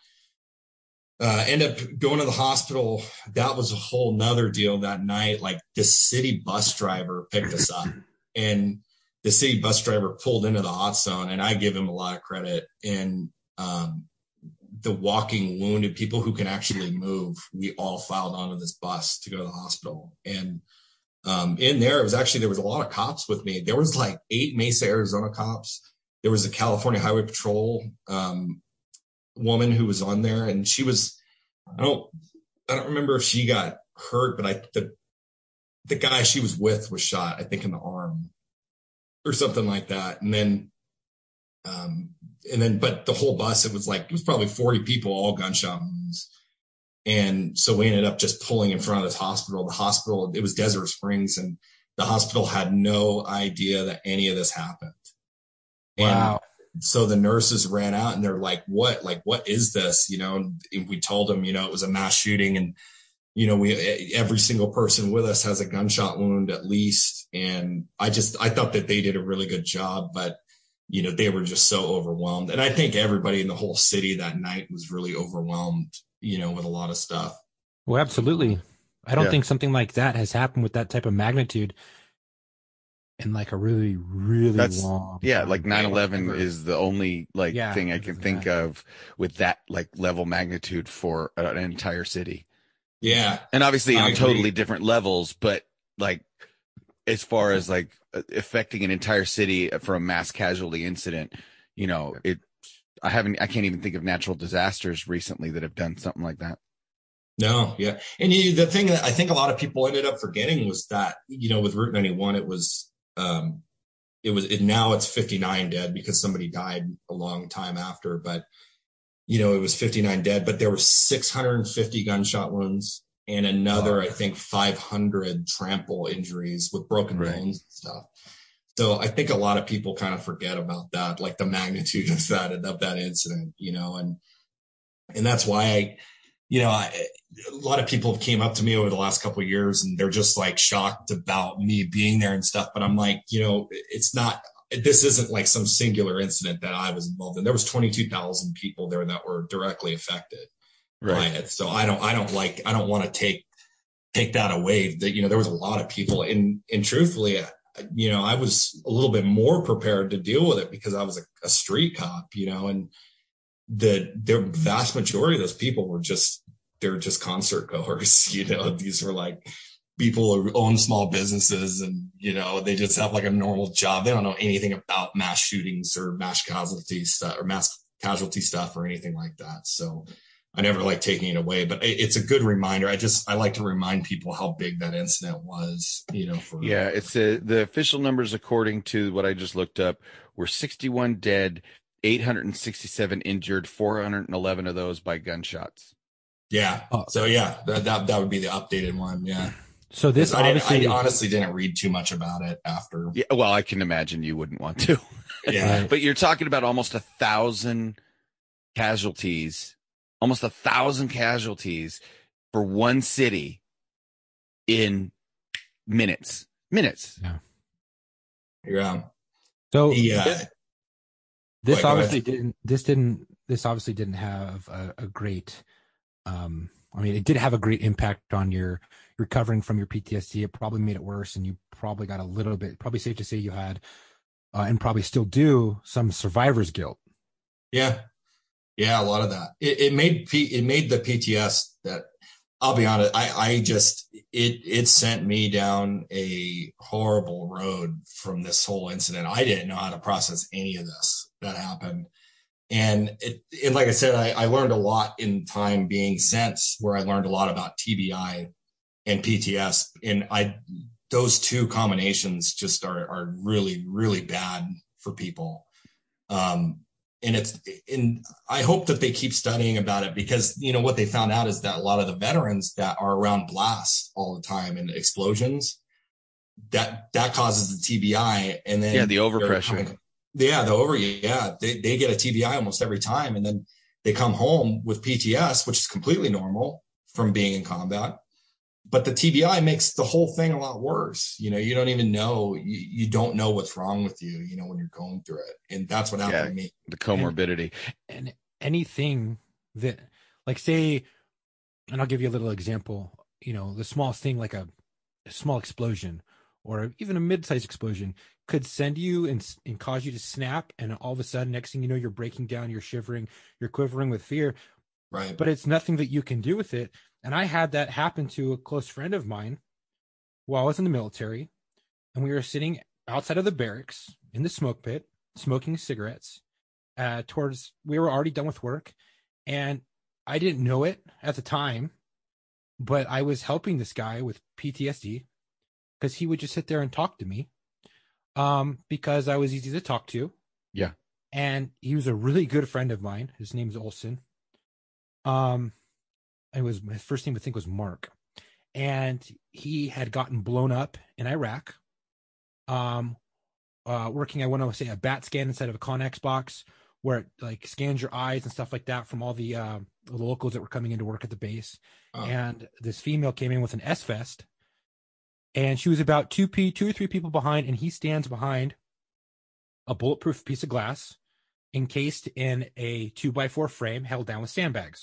uh, end up going to the hospital. That was a whole nother deal that night. Like the city bus driver picked us up, and the city bus driver pulled into the hot zone, and I give him a lot of credit. And, um, the walking wounded, people who can actually move, we all filed onto this bus to go to the hospital. And um, in there, it was actually, there was a lot of cops with me. There was like eight Mesa, Arizona cops. There was a California Highway Patrol um, woman who was on there, and she was, I don't, I don't remember if she got hurt, but I, the, the guy she was with was shot, I think, in the arm or something like that. And then, um, and then, but the whole bus, it was like, it was probably forty people, all gunshot wounds. And so we ended up just pulling in front of this hospital. The hospital, it was Desert Springs, and the hospital had no idea that any of this happened. Wow. And so the nurses ran out and they're like, what, like, what is this? You know, and we told them, you know, it was a mass shooting, and, you know, we, every single person with us has a gunshot wound at least. And I just, I thought that they did a really good job, but, you know, they were just so overwhelmed. And I think everybody in the whole city that night was really overwhelmed, you know, with a lot of stuff. Well, absolutely. I don't Yeah. think something like that has happened with that type of magnitude in like a really, really That's long yeah, time. like nine eleven Ever. is the only like Yeah, thing I because can of think that. of with that like level magnitude for an entire city. Yeah. And obviously I on agree. totally different levels, but like as far as like affecting an entire city for a mass casualty incident, you know, it I haven't I can't even think of natural disasters recently that have done something like that. No, yeah. And you, the thing that I think a lot of people ended up forgetting was that, you know, with Route ninety-one, it was, um, it was, it, now it's fifty-nine dead because somebody died a long time after, but, you know, it was fifty-nine dead, but there were six hundred fifty gunshot wounds and another, Wow. I think, five hundred trample injuries with broken Right. bones and stuff. So I think a lot of people kind of forget about that, like the magnitude of that, of that incident, you know, and, and that's why I, you know, I, a lot of people came up to me over the last couple of years and they're just like shocked about me being there and stuff. But I'm like, you know, it's not, this isn't like some singular incident that I was involved in. There was twenty-two thousand people there that were directly affected by Right. it. So I don't, I don't like, I don't want to take, take that away that, you know, there was a lot of people and, and truthfully, you know, I was a little bit more prepared to deal with it because I was a, a street cop, you know, and the, the vast majority of those people were just, they're just concert goers, you know, these were like people who own small businesses and, you know, they just have like a normal job. They don't know anything about mass shootings or mass casualty stuff or mass casualty stuff or anything like that. So I never like taking it away, but it, it's a good reminder. I just, I like to remind people how big that incident was, you know, for, Yeah, it's uh, the official numbers according to what I just looked up were sixty-one dead, eight hundred sixty-seven injured, four hundred eleven of those by gunshots. yeah. Oh. So yeah, that, that, that would be the updated one. Yeah. So this I, didn't, obviously, I honestly didn't read too much about it after. Yeah, well, I can imagine you wouldn't want to. Yeah. Right. But you're talking about almost a thousand casualties, almost a thousand casualties for one city in minutes. Minutes. Yeah. so Yeah. this, this Wait, go obviously ahead. didn't, this didn't, this obviously didn't have a, a great, um, I mean, it did have a great impact on your recovering from your P T S D. It probably made it worse, and you probably got a little bit, probably safe to say you had, uh, and probably still do, some survivor's guilt. Yeah. Yeah. A lot of that. It, it made, P, it made the P T S that I'll be honest. I, I just, it, it sent me down a horrible road from this whole incident. I didn't know how to process any of this that happened. And it, and like I said, I, I learned a lot in time being since where I learned a lot about T B I and P T S. And I, those two combinations just are, are really, really bad for people. Um, and it's, and I hope that they keep studying about it because, you know, what they found out is that a lot of the veterans that are around blasts all the time and explosions, that, that causes the T B I. And then Yeah, the they're overpressure. coming- yeah, the over, yeah, they, they get a T B I almost every time. And then they come home with P T S, which is completely normal from being in combat. But the T B I makes the whole thing a lot worse. You know, you don't even know, you, you don't know what's wrong with you, you know, when you're going through it. And that's what happened Yeah. to me. The comorbidity. And anything that, like, say, and I'll give you a little example, you know, the smallest thing, like a, a small explosion or even a mid-sized explosion could send you and, and cause you to snap. And all of a sudden, next thing you know, you're breaking down, you're shivering, you're quivering with fear. Right. But it's nothing that you can do with it. And I had that happen to a close friend of mine while I was in the military. And we were sitting outside of the barracks in the smoke pit, smoking cigarettes. Uh, towards, we were already done with work. And I didn't know it at the time, but I was helping this guy with P T S D because he would just sit there and talk to me um, because I was easy to talk to. Yeah. And he was a really good friend of mine. His name is Olson. Um, it was, his first name I think was Mark. And he had gotten blown up in Iraq. Um, uh, working, I want to say a bat scan inside of a Connex box where it like scans your eyes and stuff like that from all the, uh, the locals that were coming into work at the base. Oh. And this female came in with an S-vest, and she was about two p two or three people behind, and he stands behind a bulletproof piece of glass encased in a two by four frame held down with sandbags.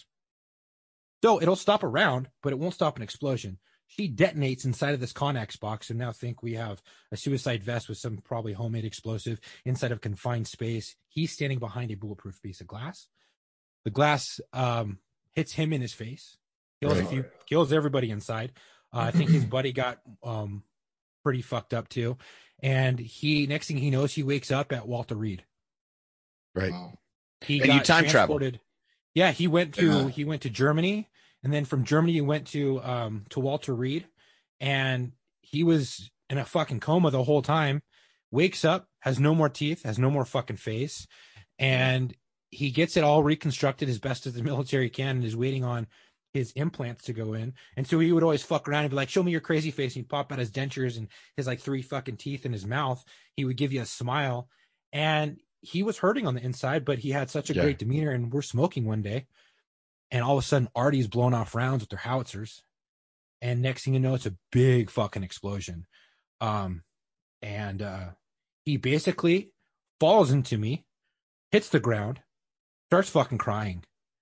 So it'll stop a round, but it won't stop an explosion. She detonates inside of this Connex box, and now think we have a suicide vest with some probably homemade explosive inside of confined space. He's standing behind a bulletproof piece of glass. The glass um, hits him in his face, kills, right. a few, kills everybody inside. Uh, I think his buddy got um, pretty fucked up too. And he, next thing he knows, he wakes up at Walter Reed. Right. He and got you time traveled. Yeah, he went to yeah. he went to Germany. And then from Germany, he went to um, to Walter Reed, and he was in a fucking coma the whole time. Wakes up, has no more teeth, has no more fucking face, and he gets it all reconstructed as best as the military can, and is waiting on his implants to go in. And so he would always fuck around and be like, "Show me your crazy face." And he'd pop out his dentures and his like three fucking teeth in his mouth. He would give you a smile, and he was hurting on the inside, but he had such a yeah. great demeanor. And we're smoking one day. And all of a sudden, Artie's blowing off rounds with their howitzers. And next thing you know, it's a big fucking explosion. Um, and uh, he basically falls into me, hits the ground, starts fucking crying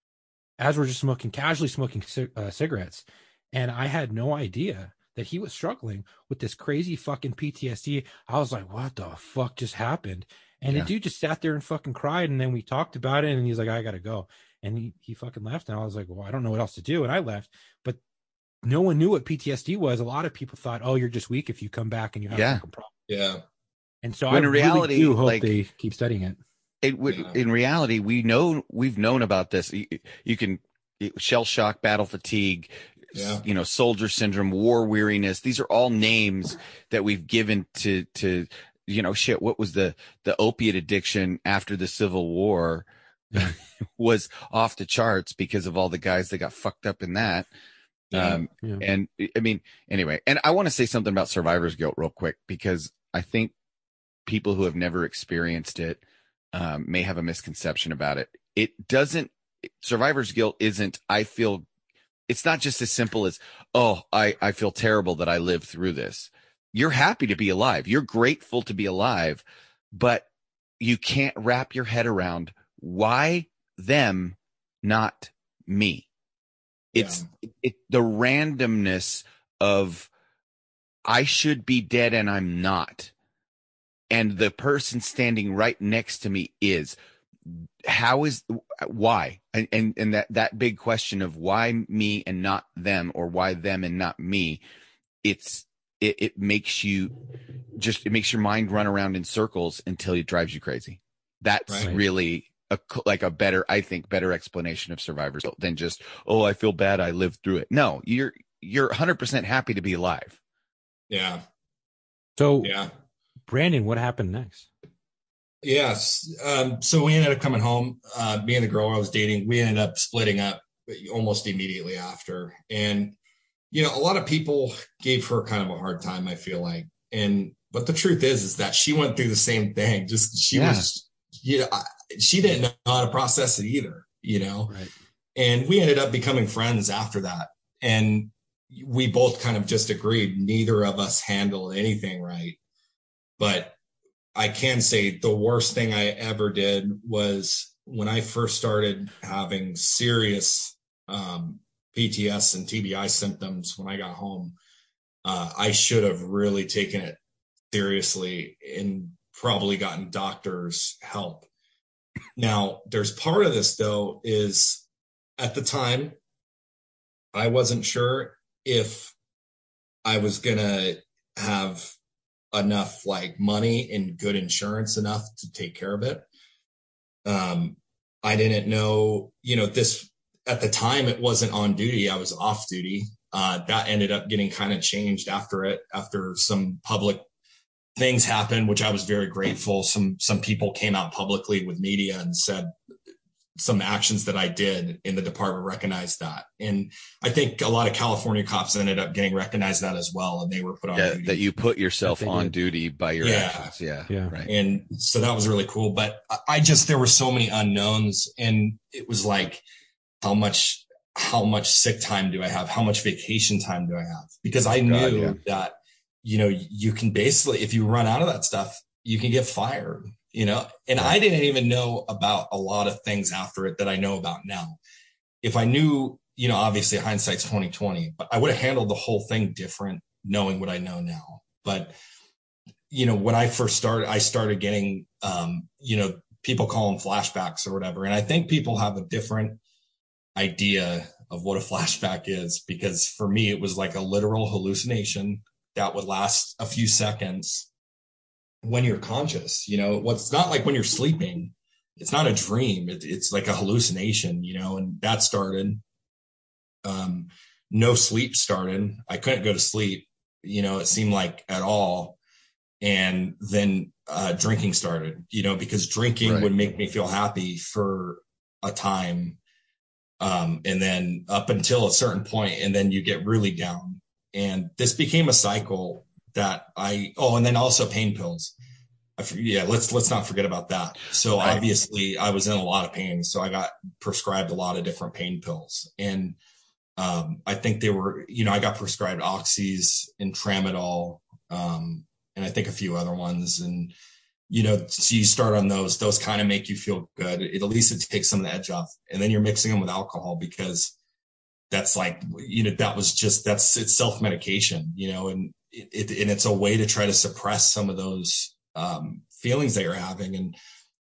as we're just smoking, casually smoking c- uh, cigarettes. And I had no idea that he was struggling with this crazy fucking P T S D. I was like, what the fuck just happened? And yeah. the dude just sat there and fucking cried. And then we talked about it, and he's like, I got to go. And he, he fucking left. And I was like, well, I don't know what else to do. And I left. But no one knew what P T S D was. A lot of people thought, oh, you're just weak if you come back and you have yeah. a fucking problem. Yeah. And so when I in reality, really do hope like, they keep studying it. It would, yeah. in reality, we know, we've known about this. You, you can shell shock, battle fatigue, yeah. you know, soldier syndrome, war weariness. These are all names that we've given to, to, you know, shit. What was the, the opiate addiction after the Civil War? Was off the charts because of all the guys that got fucked up in that. Yeah. Um, Yeah. and I mean, anyway, and I want to say something about survivor's guilt real quick, because I think people who have never experienced it, um, may have a misconception about it. It doesn't, survivor's guilt isn't, I feel, it's not just as simple as, oh, I, I feel terrible that I lived through this. You're happy to be alive. You're grateful to be alive, but you can't wrap your head around why them, not me. It's yeah. it, it, the randomness of I should be dead and I'm not. And the person standing right next to me is. How is, why? And, and, and that, that big question of why me and not them, or why them and not me, it's, it, it makes you just, it makes your mind run around in circles until it drives you crazy. That's right. really a, like a better, I think, better explanation of survivor's guilt than just, oh, I feel bad, I lived through it. No, you're, you're one hundred percent happy to be alive. Yeah. So, yeah. Brandon, what happened next? Yes. Um, so we ended up coming home. Uh, me and the girl I was dating, we ended up splitting up almost immediately after. And, you know, a lot of people gave her kind of a hard time, I feel like. And, but the truth is, is that she went through the same thing. Just, she yeah. was, you know, she didn't know how to process it either, you know? Right. And we ended up becoming friends after that. And we both kind of just agreed, neither of us handled anything right. But I can say the worst thing I ever did was when I first started having serious um, P T S and T B I symptoms when I got home. Uh, I should have really taken it seriously and probably gotten doctors help. Now, there's part of this though, is at the time, I wasn't sure if I was going to have enough like money and good insurance enough to take care of it. Um, I didn't know, you know, this at the time, it wasn't on duty. I was off duty. Uh, that ended up getting kind of changed after it, after some public things happened, which I was very grateful. Some, some people came out publicly with media and said some actions that I did, and the department recognized that. And I think a lot of California cops ended up getting recognized that as well. And they were put on Yeah, duty. that you put yourself on did. duty by your Yeah. actions. Yeah. Yeah. Right. And so that was really cool. But I just, there were so many unknowns, and it was like, how much, how much sick time do I have? How much vacation time do I have? Because I knew God, yeah. that, you know, you can basically, if you run out of that stuff, you can get fired, you know, and I didn't even know about a lot of things after it that I know about now. If I knew, you know, obviously hindsight's twenty twenty, but I would have handled the whole thing different knowing what I know now. But, you know, when I first started, I started getting, um, you know, people call them flashbacks or whatever. And I think people have a different idea of what a flashback is, because for me, it was like a literal hallucination that would last a few seconds when you're conscious. You know, what's not like when you're sleeping, it's not a dream. It, it's like a hallucination, you know, and that started, um, no sleep started. I couldn't go to sleep, you know, it seemed like at all. And then, uh, drinking started, you know, because drinking Right. would make me feel happy for a time. Um, and then up until a certain point, and then you get really down. And this became a cycle that I, oh, and then also pain pills. I, yeah, let's, let's not forget about that. So Right. obviously I was in a lot of pain. So I got prescribed a lot of different pain pills. And, um, I think they were, you know, I got prescribed oxys and tramadol, um, and I think a few other ones. And, you know, so you start on those, those kind of make you feel good. It, at least it takes some of the edge off. And then you're mixing them with alcohol, because that's like, you know, that was just, that's, it's self-medication, you know, and it, it, and it's a way to try to suppress some of those, um, feelings that you're having. And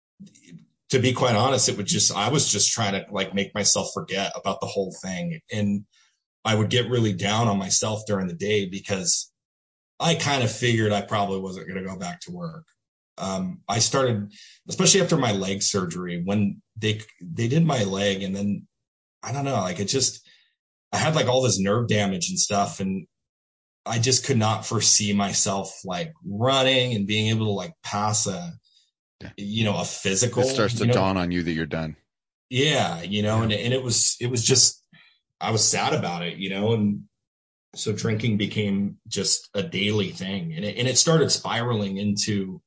to be quite honest, it would just, I was just trying to like make myself forget about the whole thing. And I would get really down on myself during the day, because I kind of figured I probably wasn't going to go back to work. Um, I started, especially after my leg surgery, when they, they did my leg, and then I don't know, like it just, I had like all this nerve damage and stuff. And I just could not foresee myself like running and being able to like pass a, you know, a physical. It starts to you know? dawn on you that you're done. Yeah. You know, and, and it was, it was just, I was sad about it, you know, and so drinking became just a daily thing, and it, and it started spiraling into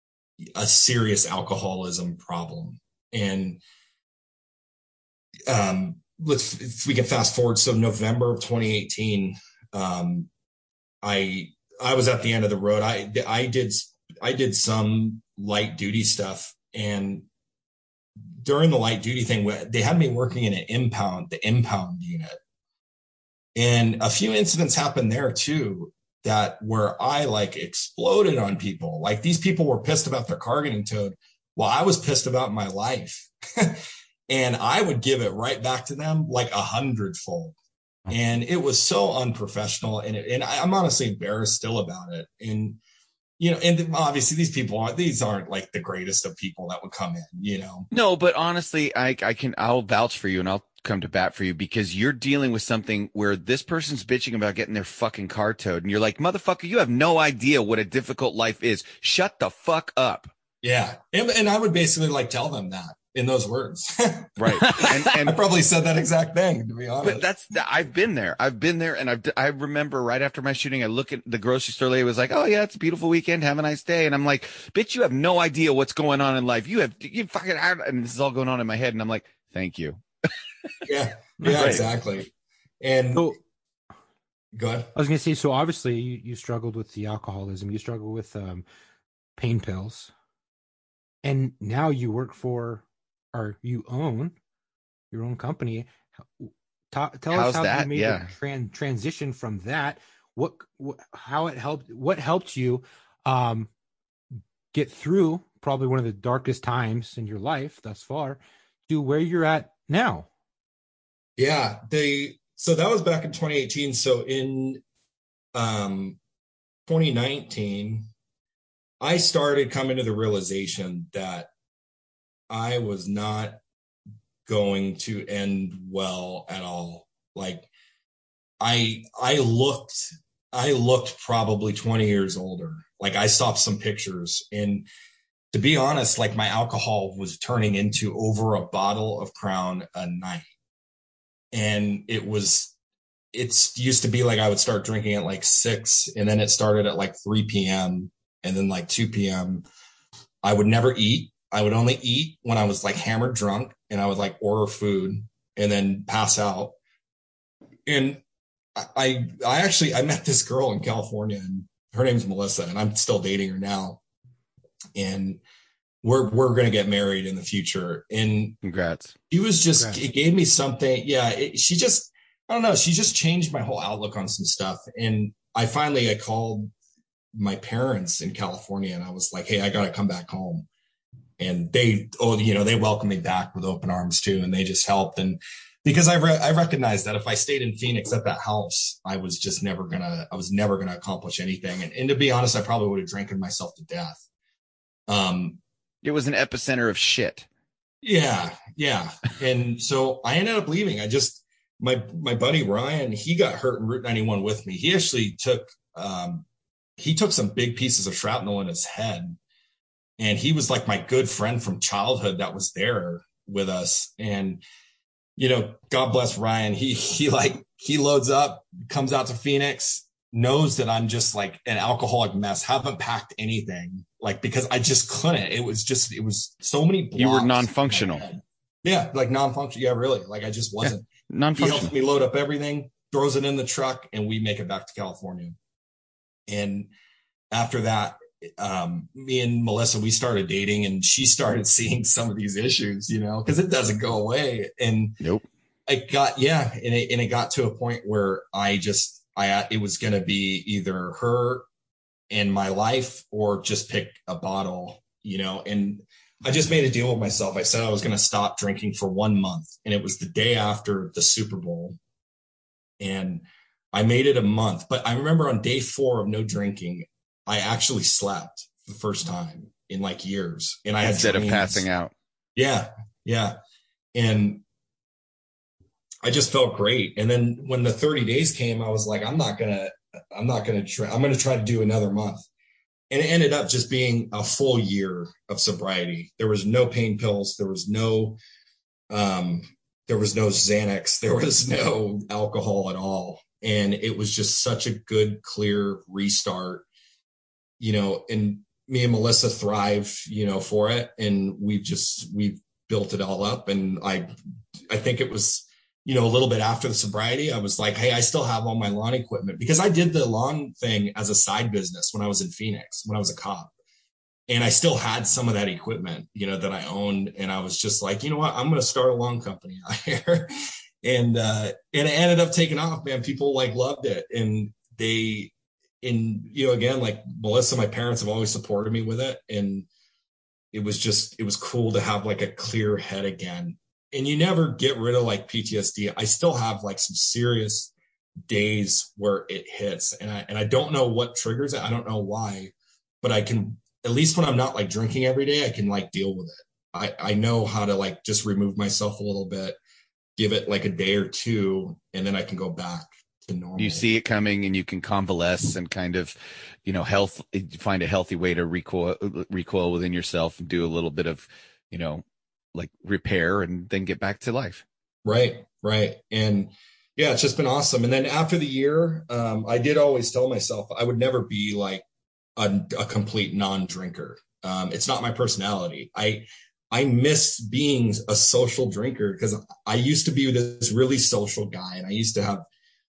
a serious alcoholism problem. And, um, let's, if we can fast forward. So November of twenty eighteen, um, I, I was at the end of the road. I, I did, I did some light duty stuff, and during the light duty thing, they had me working in an impound, the impound unit. And a few incidents happened there too, that where I like exploded on people. Like these people were pissed about their car getting towed. Well, I was pissed about my life. And I would give it right back to them like a hundredfold. And it was so unprofessional. And, it, and I'm honestly embarrassed still about it. And, you know, and obviously these people aren't, these aren't like the greatest of people that would come in, you know? No, but honestly, I, I can, I'll vouch for you, and I'll come to bat for you, because you're dealing with something where this person's bitching about getting their fucking car towed. And you're like, motherfucker, you have no idea what a difficult life is. Shut the fuck up. Yeah. And, and I would basically like tell them that in those words. Right. And, and I probably said that exact thing, to be honest. But that's, I've been there. I've been there. And I've, I remember right after my shooting, I look at the grocery store lady, was like, oh yeah, it's a beautiful weekend. Have a nice day. And I'm like, bitch, you have no idea what's going on in life. You have, you fucking, and this is all going on in my head. And I'm like, thank you. Yeah. Yeah, Right. exactly. And So go ahead. I was going to say, so obviously you, you struggled with the alcoholism, you struggled with um, pain pills, and now you work for, or you own your own company. Ta- tell How's us how that? you made Yeah. the tran- transition from that. What, what, how it helped, what helped you um, get through probably one of the darkest times in your life thus far to where you're at now. Yeah, they so that was back in twenty eighteen. So in um, twenty nineteen, I started coming to the realization that I was not going to end well at all. Like I I looked I looked probably twenty years older. Like I saw some pictures, and to be honest, like my alcohol was turning into over a bottle of Crown a night. And it was, it's used to be like I would start drinking at like six, and then it started at like three p.m. and then like two p.m. I would never eat. I would only eat when I was like hammered drunk, and I would like order food and then pass out. And I, I actually, I met this girl in California, and her name's Melissa, and I'm still dating her now. And we're, we're going to get married in the future. And Congrats. She was just, Congrats. It gave me something. Yeah. It, she just, I don't know. She just changed my whole outlook on some stuff. And I finally, I called my parents in California, and I was like, hey, I got to come back home. And they, oh, you know, they welcomed me back with open arms too. And they just helped. And because I, re- I recognized that if I stayed in Phoenix at that house, I was just never gonna, I was never gonna accomplish anything. And, and to be honest, I probably would have drinking myself to death. Um, It was an epicenter of shit. Yeah, yeah. And so I ended up leaving. I just, my my buddy Ryan, he got hurt in Route ninety-one with me. He actually took, um, he took some big pieces of shrapnel in his head. And he was like my good friend from childhood that was there with us. And, you know, God bless Ryan. He, he like, he loads up, comes out to Phoenix, knows that I'm just like an alcoholic mess, haven't packed anything, like, because I just couldn't. It was just, it was so many blocks. You were non-functional. Yeah, like non-functional. Yeah, really. Like I just wasn't. Yeah, he non-functional. helps me load up everything, throws it in the truck, and we make it back to California. And after that, um, me and Melissa, we started dating, and she started seeing some of these issues, you know, because it doesn't go away. And Nope. I got, yeah. And it, and it got to a point where I just, I, it was going to be either her in my life or just pick a bottle, you know, and I just made a deal with myself. I said I was going to stop drinking for one month, and it was the day after the Super Bowl. And I made it a month, but I remember on day four of no drinking, I actually slept for the first time in like years. And I Instead had of passing out. Yeah. Yeah. And I just felt great. And then when the thirty days came, I was like, I'm not going to, I'm not going to try, I'm going to try to do another month. And it ended up just being a full year of sobriety. There was no pain pills. There was no, um, there was no Xanax. There was no alcohol at all. And it was just such a good, clear restart, you know, and me and Melissa thrive, you know, for it. And we've just, we've built it all up. And I, I think it was, you know, a little bit after the sobriety, I was like, hey, I still have all my lawn equipment, because I did the lawn thing as a side business when I was in Phoenix, when I was a cop. And I still had some of that equipment, you know, that I owned. And I was just like, you know what, I'm going to start a lawn company out here. and, uh, and it ended up taking off, man. People like loved it. And they, and, you know, again, like Melissa, my parents have always supported me with it. And it was just, it was cool to have like a clear head again. And you never get rid of like P T S D. I still have like some serious days where it hits, and I, and I don't know what triggers it. I don't know why, but I can, at least when I'm not like drinking every day, I can like deal with it. I, I know how to like just remove myself a little bit, give it like a day or two, and then I can go back to normal. You see it coming, and you can convalesce and kind of, you know, health, find a healthy way to recoil, recoil within yourself and do a little bit of, you know, like repair, and then get back to life. Right. Right. And yeah, it's just been awesome. And then after the year, um, I did always tell myself I would never be like a, a complete non-drinker. Um, it's not my personality. I, I miss being a social drinker, because I used to be this really social guy, and I used to have,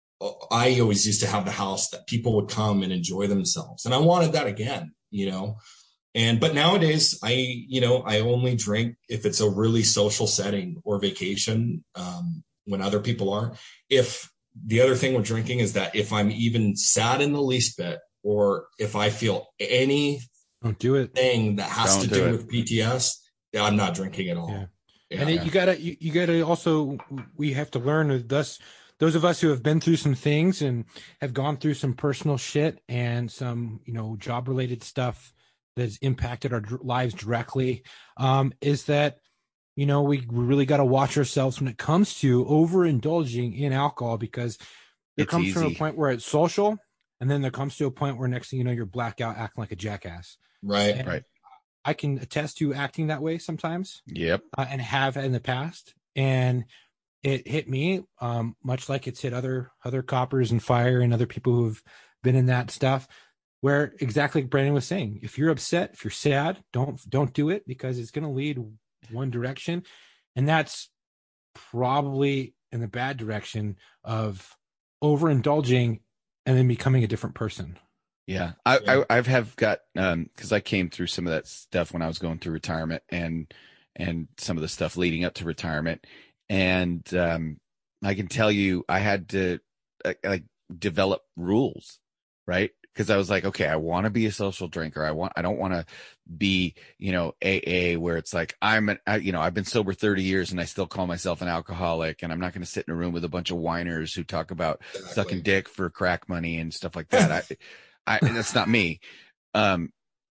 I always used to have the house that people would come and enjoy themselves. And I wanted that again, you know. And, but nowadays I, you know, I only drink if it's a really social setting or vacation, um, when other people are. If the other thing with drinking is that if I'm even sad in the least bit, or if I feel anything Don't do it. that has Don't to do do it. with P T S, yeah, I'm not drinking at all. Yeah. Yeah. And it, Yeah. you gotta, you, you gotta also, we have to learn thus, those of us who have been through some things and have gone through some personal shit and some, you know, job related stuff that's impacted our dr- lives directly, um, is that, you know, we really got to watch ourselves when it comes to overindulging in alcohol, because there It's comes from a easy. point where it's social, and then there comes to a point where next thing you know, you're blackout acting like a jackass. Right. And Right. I can attest to acting that way sometimes, Yep. uh, and have in the past. And it hit me, um, much like it's hit other other coppers and fire and other people who've been in that stuff. Where exactly like Brandon was saying, if you're upset, if you're sad, don't don't do it, because it's going to lead one direction, and that's probably in the bad direction of overindulging and then becoming a different person. Yeah, I, Yeah. I I've have got um because I came through some of that stuff when I was going through retirement and and some of the stuff leading up to retirement, and um I can tell you I had to uh, like develop rules, right? Because I was like, okay, I want to be a social drinker. I want I don't want to be, you know, A A where it's like I'm an I, you know I've been sober thirty years and I still call myself an alcoholic, and I'm not going to sit in a room with a bunch of whiners who talk about Exactly. sucking dick for crack money and stuff like that. I I, that's not me. Um,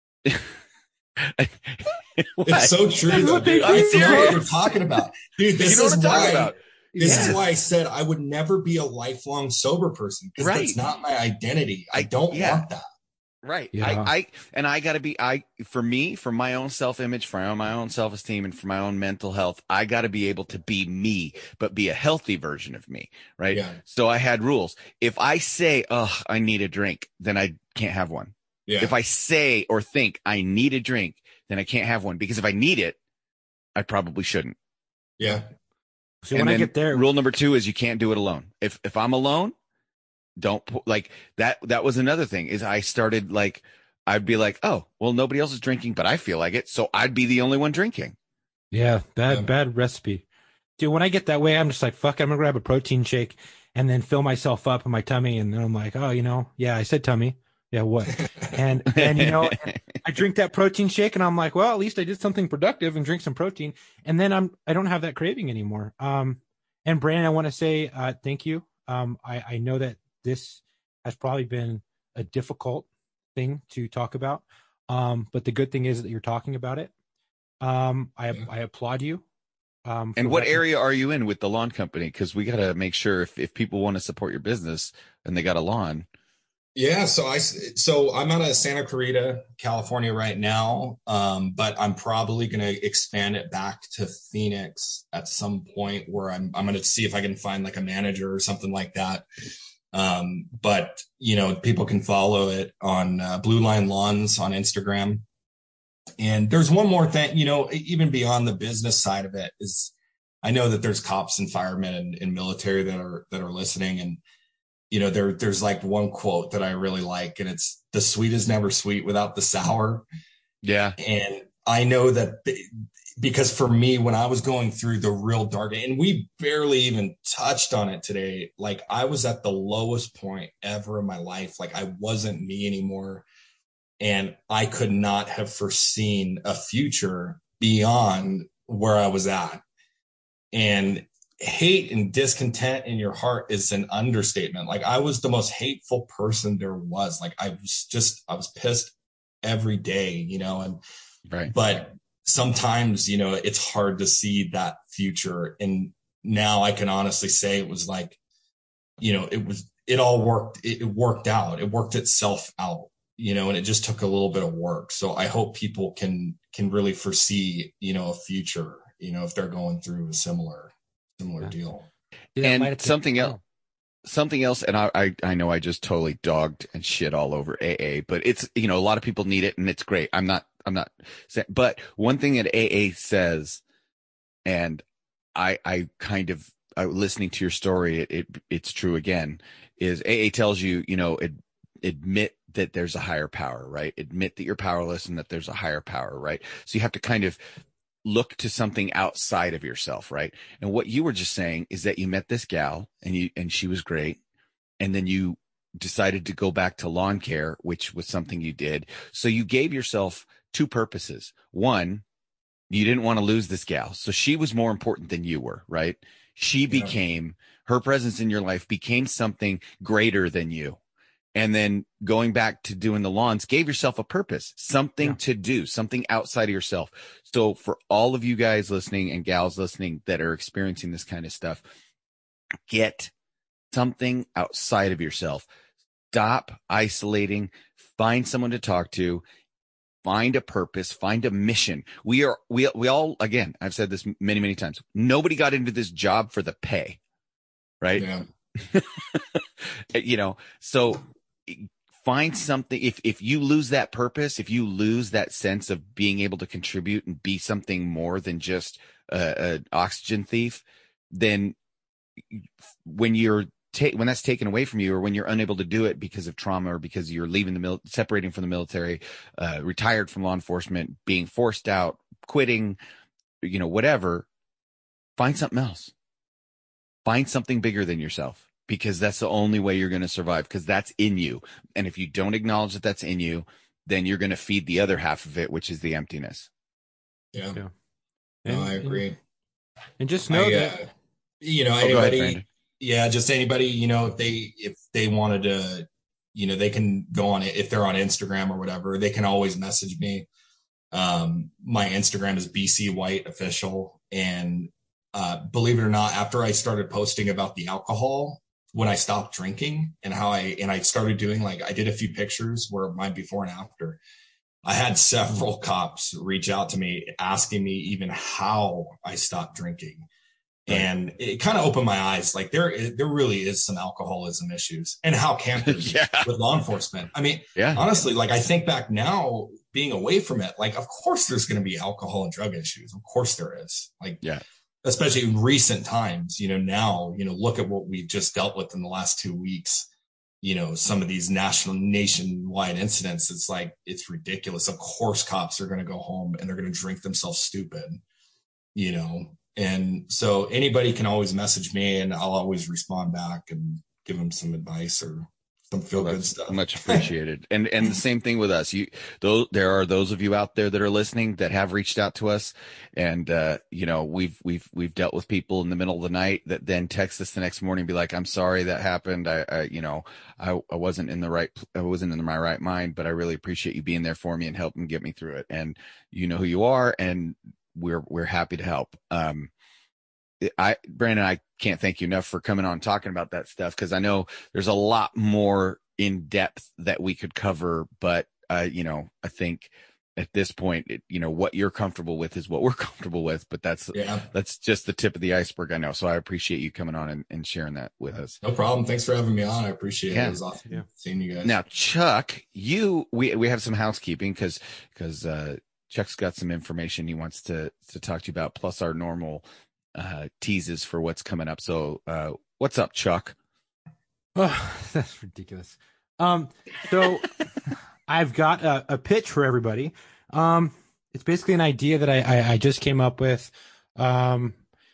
It's so true, That's though, what they dude. I'm I know serious. what you're talking about, dude. This you know is what I'm why. talking about. This Yes. is why I said I would never be a lifelong sober person, because Right. that's not my identity. I I- don't yeah. want that. Right. Yeah. I, I, and I gotta be, I, for me, for my own self-image, for my own self-esteem, and for my own mental health, I gotta be able to be me, but be a healthy version of me. Right. Yeah. So I had rules. If I say, oh, I need a drink, then I can't have one. Yeah. If I say or think I need a drink, then I can't have one, because if I need it, I probably shouldn't. yeah. So And when I then get there, rule number two is you can't do it alone. If if I'm alone, don't pu- like that. That was another thing, is I started like I'd be like, oh, well, nobody else is drinking, but I feel like it, so I'd be the only one drinking. yeah, bad Yeah. bad recipe, dude. When I get that way, I'm just like, fuck, I'm gonna grab a protein shake and then fill myself up in my tummy, and then I'm like, oh, you know, yeah, I said tummy, yeah, what? And and you know, I drink that protein shake, and I'm like, well, at least I did something productive and drink some protein, and then I'm I don't have that craving anymore. Um, and Brandon, I want to say uh, thank you. Um, I I know that this has probably been a difficult thing to talk about, um, but the good thing is that you're talking about it. Um, I Yeah. I applaud you. Um, And for what recog- area are you in with the lawn company? Because we got to make sure if, if people want to support your business and they got a lawn. Yeah, so I so I'm out of Santa Clarita, California right now, um, but I'm probably going to expand it back to Phoenix at some point, where I'm I'm going to see if I can find like a manager or something like that. Um, but you know, people can follow it on uh, Blue Line Lawns on Instagram. And there's one more thing, you know, even beyond the business side of it, is I know that there's cops and firemen and, and military that are that are listening, and you know, there, there's like one quote that I really like, and it's, the sweet is never sweet without the sour. Yeah. And I know that the, because for me, when I was going through the real dark, and we barely even touched on it today, like I was at the lowest point ever in my life. Like I wasn't me anymore. And I could not have foreseen a future beyond where I was at. And hate and discontent in your heart is an understatement. Like I was the most hateful person there was. Like I was just, I was pissed every day, you know, and, Right. but sometimes, you know, it's hard to see that future. And now I can honestly say it was like, you know, it was, it all worked. It, it worked out. It worked itself out, you know, and it just took a little bit of work. So I hope people can, can really foresee, you know, a future, you know, if they're going through a similar, similar Yeah. deal. Dude, that And might have taken something a else- while. Something else, and I, I I know I just totally dogged and shit all over A A, but it's, you know, a lot of people need it and it's great. I'm not I'm not saying, but one thing that A A says, and I I kind of uh, listening to your story, it, it it's true again, is A A tells you, you know, ad, admit that there's a higher power, right? Admit that you're powerless and that there's a higher power, right? So you have to kind of look to something outside of yourself, right? And what you were just saying is that you met this gal and you and she was great, and then you decided to go back to lawn care, which was something you did. So you gave yourself two purposes. One, you didn't want to lose this gal. So she was more important than you were, right? She Yeah. became, her presence in your life became something greater than you. And then going back to doing the lawns, gave yourself a purpose, something Yeah. to do, something outside of yourself. So for all of you guys listening and gals listening that are experiencing this kind of stuff, get something outside of yourself. Stop isolating, find someone to talk to, find a purpose, find a mission. We are, we, we all, again, I've said this many, many times. Nobody got into this job for the pay, right? Yeah. You know, so find something. If, if you lose that purpose, if you lose that sense of being able to contribute and be something more than just an oxygen thief, then when you're ta- when that's taken away from you, or when you're unable to do it because of trauma, or because you're leaving the mil- separating from the military, uh, retired from law enforcement, being forced out, quitting, you know, whatever, find something else. Find something bigger than yourself, because that's the only way you're going to survive, because that's in you. And if you don't acknowledge that that's in you, then you're going to feed the other half of it, which is the emptiness. Yeah. Yeah. No, I And- agree. And just know I, that uh, you know, Oh, go ahead, anybody, Brandon. yeah, just anybody, you know, if they, if they wanted to, you know, they can go on it. If they're on Instagram or whatever, they can always message me. Um, my Instagram is B C White Official. And, uh, believe it or not, after I started posting about the alcohol, when I stopped drinking and how I, and I started doing, like, I did a few pictures where my before and after, I had several cops reach out to me asking me even how I stopped drinking. Right. And it kind of opened my eyes. Like, there, there really is some alcoholism issues, and how can't there be Yeah. with law enforcement? I mean, Yeah. honestly, like, I think back now, being away from it, like, of course there's going to be alcohol and drug issues. Of course there is. Like, Yeah. especially in recent times, you know, now, you know, look at what we've just dealt with in the last two weeks. You know, some of these national, nationwide incidents, it's like, it's ridiculous. Of course, cops are going to go home and they're going to drink themselves stupid, you know. And so anybody can always message me, and I'll always respond back and give them some advice or some feel Well, good that's stuff. much appreciated. and and the same thing with us. You those there are those of you out there that are listening that have reached out to us, and uh, you know, we've we've we've dealt with people in the middle of the night that then text us the next morning and be like, "I'm sorry that happened. I, I you know, I, I wasn't in the right I wasn't in my right mind, but I really appreciate you being there for me and helping get me through it. And you know who you are, and we're we're happy to help." Um, I, Brandon, I can't thank you enough for coming on and talking about that stuff, because I know there's a lot more in depth that we could cover, but uh, you know, I think at this point, it, you know, what you're comfortable with is what we're comfortable with, but that's Yeah, that's just the tip of the iceberg, I know. So I appreciate you coming on and, and sharing that with us. no problem. Thanks for having me on. I appreciate it. Yeah. It was awesome Yeah. seeing you guys. Now, Chuck, you we we have some housekeeping, because because uh, Chuck's got some information he wants to to talk to you about, plus our normal uh, teases for what's coming up. So, uh, what's up, Chuck? Oh, that's ridiculous. Um, so I've got a, a pitch for everybody. Um, it's basically an idea that I, I, I just came up with. Um,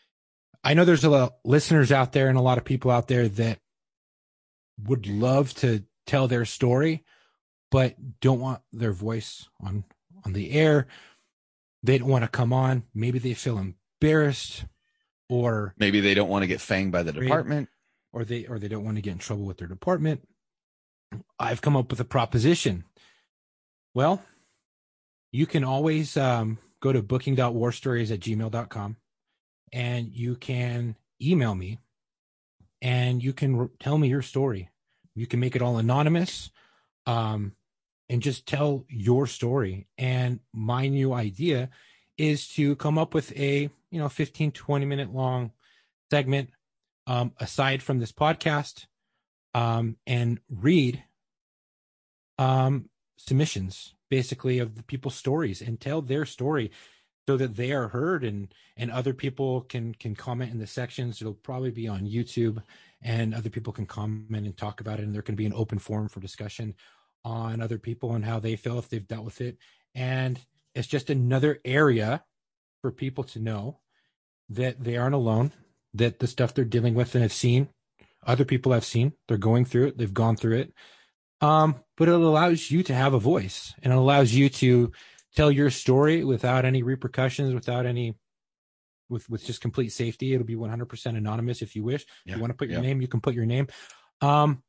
I know there's a lot of listeners out there and a lot of people out there that would love to tell their story, but don't want their voice on, on the air. They don't want to come on. Maybe they feel embarrassed, or Maybe they don't want to get fanged by the department. or they or they don't want to get in trouble with their department. I've come up with a proposition. Well, you can always um, go to booking dot war stories at gmail dot com, and you can email me, and you can r- tell me your story. You can make it all anonymous, um, and just tell your story. And my new idea is to come up with a, you know, fifteen, twenty minute long segment, um, aside from this podcast, um, and read um, submissions, basically, of the people's stories, and tell their story so that they are heard, and and other people can can comment in the sections. It'll probably be on YouTube, and other people can comment and talk about it, and there can be an open forum for discussion on other people and how they feel, if they've dealt with it. And it's just another area for people to know that they aren't alone, that the stuff they're dealing with and have seen Other people I've seen, they're going through it. They've gone through it. Um, but it allows you to have a voice, and it allows you to tell your story without any repercussions, without any, with, with just complete safety. It'll be one hundred percent anonymous if you wish. Yeah, If you want to put your yeah. name, you can put your name. Um,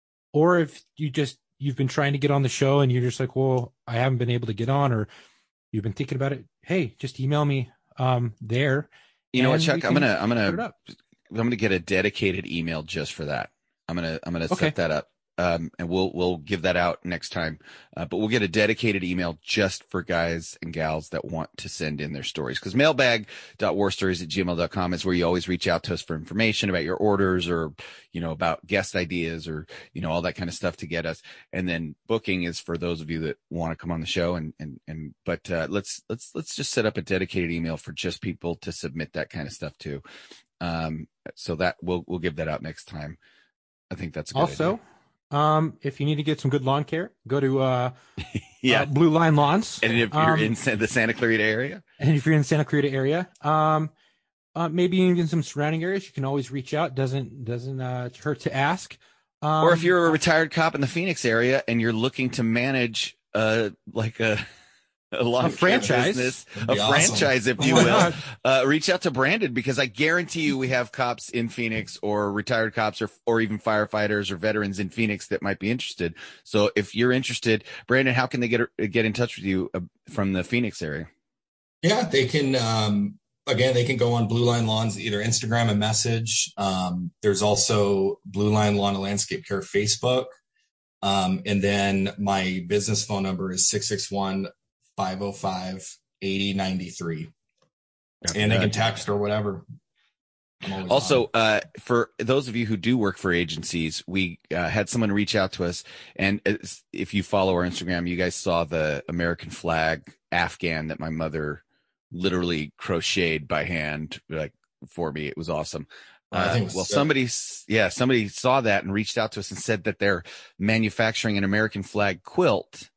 or if you just, you've been trying to get on the show and you're just like, well, I haven't been able to get on, or you've been thinking about it. Hey, just email me, um, there. You know what, and Chuck? we I'm can gonna I'm put it gonna up. I'm gonna get a dedicated email just for that. I'm gonna I'm gonna Okay. set that up. Um, and we'll we'll give that out next time. Uh, but we'll get a dedicated email just for guys and gals that want to send in their stories. Because mailbag dot war stories at gmail dot com is where you always reach out to us for information about your orders, or, you know, about guest ideas, or, you know, all that kind of stuff to get us. And then booking is for those of you that want to come on the show. And and and but uh, let's let's let's just set up a dedicated email for just people to submit that kind of stuff to. Um, so that we'll we'll give that out next time. I think that's a good Also, idea. um, if you need to get some good lawn care, go to uh, Yeah. uh, Blue Line Lawns. And if you're Um, in Sa- the Santa Clarita area, and if you're in the Santa Clarita area, um, uh, maybe even some surrounding areas, you can always reach out. Doesn't doesn't uh, hurt to ask. Um, or if you're a retired cop in the Phoenix area and you're looking to manage uh like a a long franchise. business, That'd a be awesome. franchise, if Oh you my will, God. uh, reach out to Brandon, because I guarantee you we have cops in Phoenix, or retired cops, or or even firefighters or veterans in Phoenix that might be interested. So if you're interested, Brandon, how can they get get in touch with you uh, from the Phoenix area? Yeah, they can, um, again, they can go on Blue Line Lawns, either Instagram and message. Um, there's also Blue Line Lawn and Landscape Care Facebook. Um, and then my business phone number is six six one, five oh five, eight oh nine three. And they can text or whatever. I'm always Also, on. uh, for those of you who do work for agencies, we uh, had someone reach out to us, and it's- if you follow our Instagram, you guys saw the American flag Afghan that my mother literally crocheted by hand, like, for me. It was awesome. I Uh, think it was well, sick. somebody, yeah, somebody saw that and reached out to us and said that they're manufacturing an American flag quilt,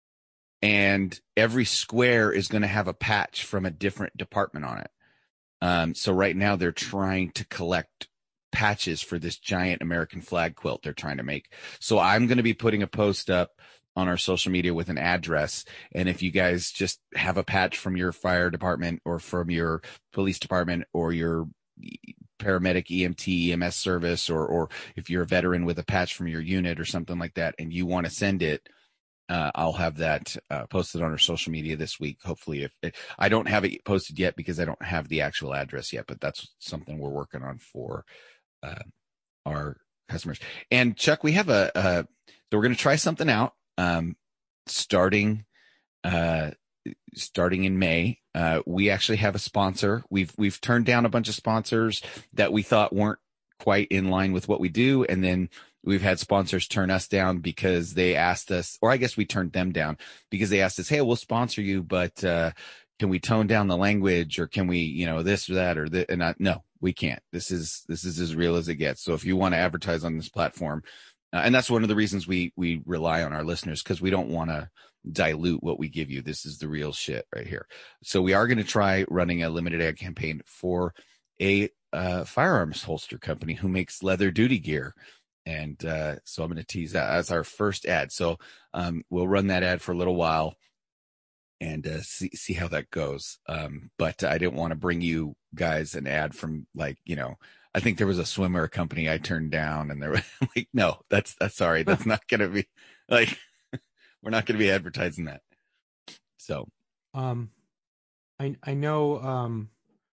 and every square is going to have a patch from a different department on it. Um, so right now they're trying to collect patches for this giant American flag quilt they're trying to make. So I'm going to be putting a post up on our social media with an address. And if you guys just have a patch from your fire department, or from your police department, or your paramedic, E M T, E M S service, or, or if you're a veteran with a patch from your unit or something like that, and you want to send it, Uh, I'll have that uh, posted on our social media this week. Hopefully, if it, I don't have it posted yet because I don't have the actual address yet, but that's something we're working on for uh, our customers. And Chuck, we have a, uh, so we're going to try something out um, starting, uh, starting in May. Uh, we actually have a sponsor. We've, we've turned down a bunch of sponsors that we thought weren't quite in line with what we do. And then we've had sponsors turn us down because they asked us, or I guess we turned them down because they asked us, hey, we'll sponsor you, but uh, can we tone down the language, or can we, you know, this or that, or that? And I, no, we can't. This is, this is as real as it gets. So if you want to advertise on this platform, uh, and that's one of the reasons we, we rely on our listeners, because we don't want to dilute what we give you. This is the real shit right here. So we are going to try running a limited ad campaign for a uh, firearms holster company who makes leather duty gear. And uh, so I'm going to tease that as our first ad. So um, we'll run that ad for a little while and uh, see see how that goes. Um, but I didn't want to bring you guys an ad from, like, you know, I think there was a swimwear company I turned down, and they were like, no, that's that's sorry, that's not going to be, like, we're not going to be advertising that. So Um, I I know. Um,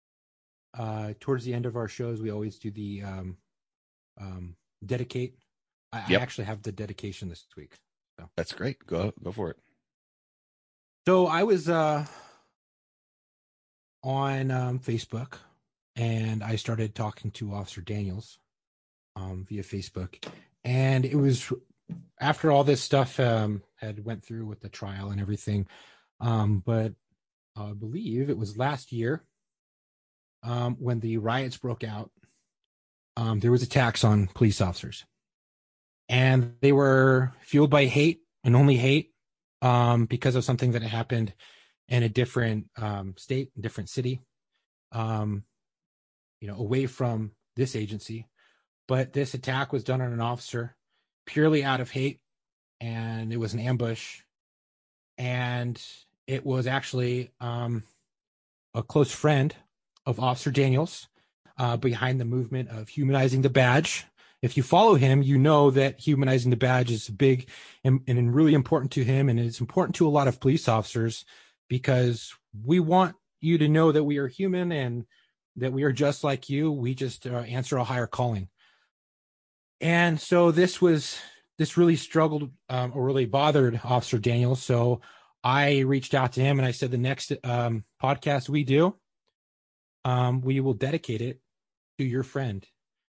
uh, towards the end of our shows, we always do the um, um, dedicate. I, Yep. I actually have the dedication this week. So, that's great. Go go for it. so I was uh, on um, Facebook, and I started talking to Officer Daniels um, via Facebook, and it was after all this stuff um, had went through with the trial and everything. Um, but I believe it was last year um, when the riots broke out. Um, there was attacks on police officers, and they were fueled by hate and only hate um, because of something that happened in a different um, state, different city, um, you know, away from this agency. but this attack was done on an officer purely out of hate, and it was an ambush. And it was actually um, a close friend of Officer Daniels uh, behind the movement of humanizing the badge. If you follow him, you know that humanizing the badge is big and, and really important to him. And it's important to a lot of police officers because we want you to know that we are human and that we are just like you. We just uh, answer a higher calling. And so this was, this really struggled um, or really bothered Officer Daniels. So I reached out to him and I said, the next um, podcast we do, um, we will dedicate it to your friend.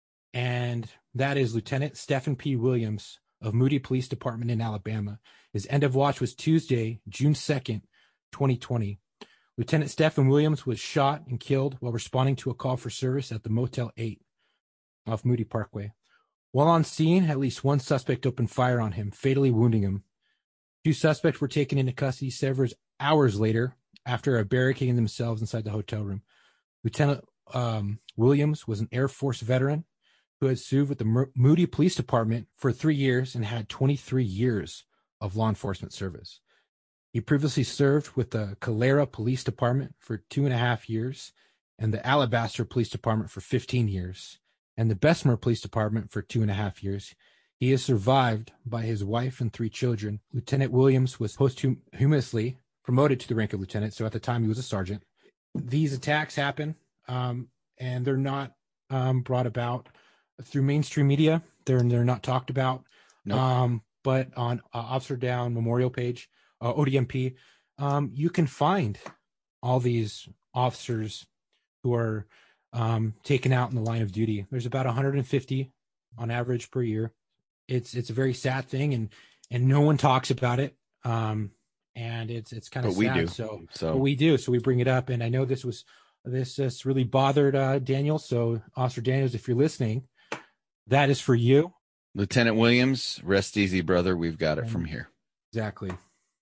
And that is Lieutenant Stephen P. Williams of Moody Police Department in Alabama. His end of watch was Tuesday, June second, twenty twenty. Lieutenant Stephen Williams was shot and killed while responding to a call for service at the Motel eight off Moody Parkway. While on scene, at least one suspect opened fire on him, fatally wounding him. Two suspects were taken into custody several hours later after barricading themselves inside the hotel room. Lieutenant um, Williams was an Air Force veteran who had served with the Moody Police Department for three years and had twenty-three years of law enforcement service. He previously served with the Calera Police Department for two and a half years and the Alabaster Police Department for fifteen years and the Bessemer Police Department for two and a half years. He is survived by his wife and three children. Lieutenant Williams was posthumously promoted to the rank of lieutenant, so at the time he was a sergeant. These attacks happen, um, and they're not um, brought about through mainstream media. They're they're not talked about. Nope. Um, but on uh, Officer Down Memorial page, uh, O D M P, um, you can find all these officers who are um, taken out in the line of duty. There's about one hundred fifty on average per year. It's it's a very sad thing, and and no one talks about it. Um, and it's it's kind of But sad. we do. So, So but we do. So we bring it up, and I know this was this this really bothered uh, Daniel. So Officer Daniels, if you're listening, that is for you. Lieutenant Williams, rest easy, brother. We've got it from here. Exactly.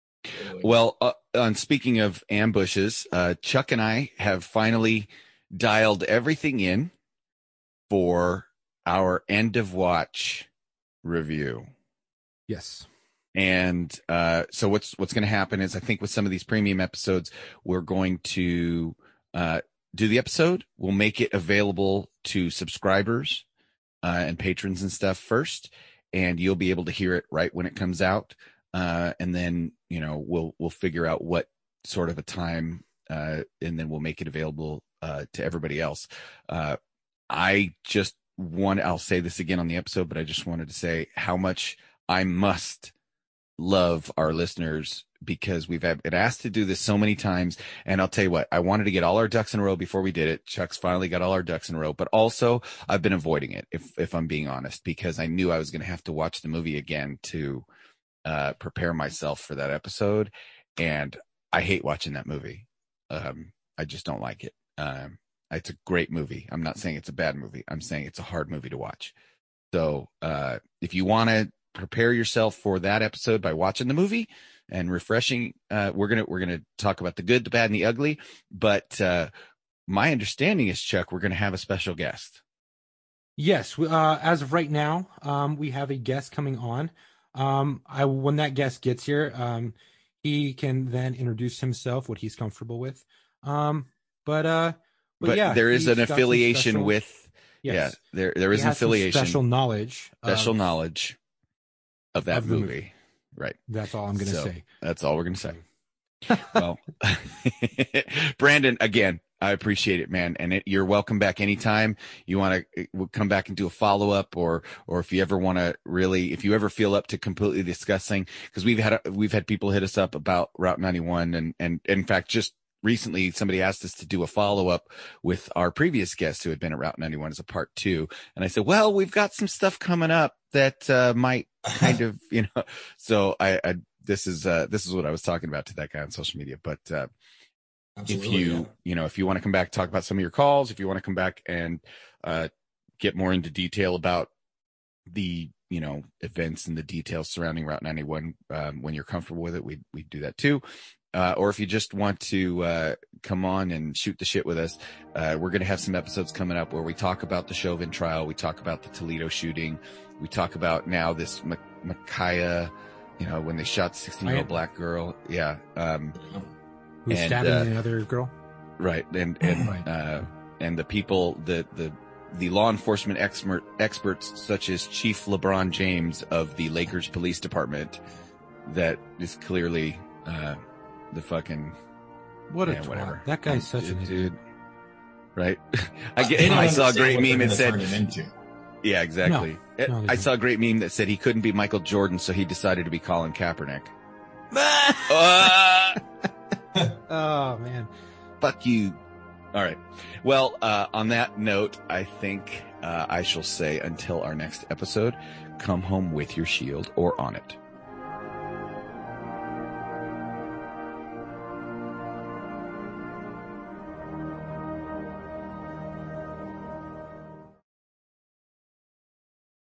Well, uh, on speaking of ambushes, uh, Chuck and I have finally dialed everything in for our end of watch review. Yes. And uh, so what's what's going to happen is I think with some of these premium episodes, we're going to uh, do the episode. We'll make it available to subscribers uh, and patrons and stuff first, and you'll be able to hear it right when it comes out. Uh, and then, you know, we'll we'll figure out what sort of a time, uh, and then we'll make it available uh, to everybody else. Uh, I just want, I'll say this again on the episode, but I just wanted to say how much I must love our listeners because we've been asked to do this so many times. And I'll tell you what, I wanted to get all our ducks in a row before we did it. Chuck's finally got all our ducks in a row, but also I've been avoiding it, if if I'm being honest, because I knew I was going to have to watch the movie again to uh, prepare myself for that episode. And I hate watching that movie. Um, I just don't like it. Um, it's a great movie. I'm not saying it's a bad movie. I'm saying it's a hard movie to watch. So uh, if you want to prepare yourself for that episode by watching the movie and refreshing, uh, we're gonna we're gonna talk about the good, the bad, and the ugly. But uh, my understanding is, Chuck, we're gonna have a special guest. Yes. Uh, as of right now, um, we have a guest coming on. Um, I when that guest gets here, um, he can then introduce himself, what he's comfortable with. Um, but uh, but, But yeah, there is he's an got some affiliation special- with Yes. yeah, there there is He an has some affiliation, special knowledge, special of- knowledge of that of the movie. movie. Right. That's all I'm going to So, say. That's all we're gonna say. Well, Brandon, again, I appreciate it, man. And it, you're welcome back anytime you want to we'll come back and do a follow up, or, or if you ever want to really, if you ever feel up to completely discussing, because we've had, we've had people hit us up about Route ninety-one. And, and in fact, just recently somebody asked us to do a follow up with our previous guest who had been at Route ninety-one as a part two. And I said, well, we've got some stuff coming up that, uh, might kind of, you know, so I, I, this is, uh, this is what I was talking about to that guy on social media. But, uh, Absolutely, if you, yeah. you know, if you want to come back, talk about some of your calls, if you want to come back and, uh, get more into detail about the, you know, events and the details surrounding Route ninety-one, um, when you're comfortable with it, we, we do that too. Uh, or if you just want to uh, come on and shoot the shit with us, uh, we're going to have some episodes coming up where we talk about the Chauvin trial. We talk about the Toledo shooting. We talk about now this M- Micaiah, you know, when they shot the sixteen-year-old black girl. Yeah. Um, Who's and, stabbing uh, the other girl? right. And, and, Right. uh, and the people, the, the, the law enforcement expert, experts such as Chief LeBron James of the Lakers Police Department, that is clearly, uh, the fucking, What a yeah, twat. whatever. That guy's such dude, an dude. idiot. Right. I They get, don't I saw a understand great what they're meme that gonna said, turn him into. yeah, exactly. No, It- no, they I saw a great meme that said he couldn't be Michael Jordan, so he decided to be Colin Kaepernick. Ah! Oh, man. Fuck you. All right. Well, uh, on that note, I think uh, I shall say until our next episode, come home with your shield or on it.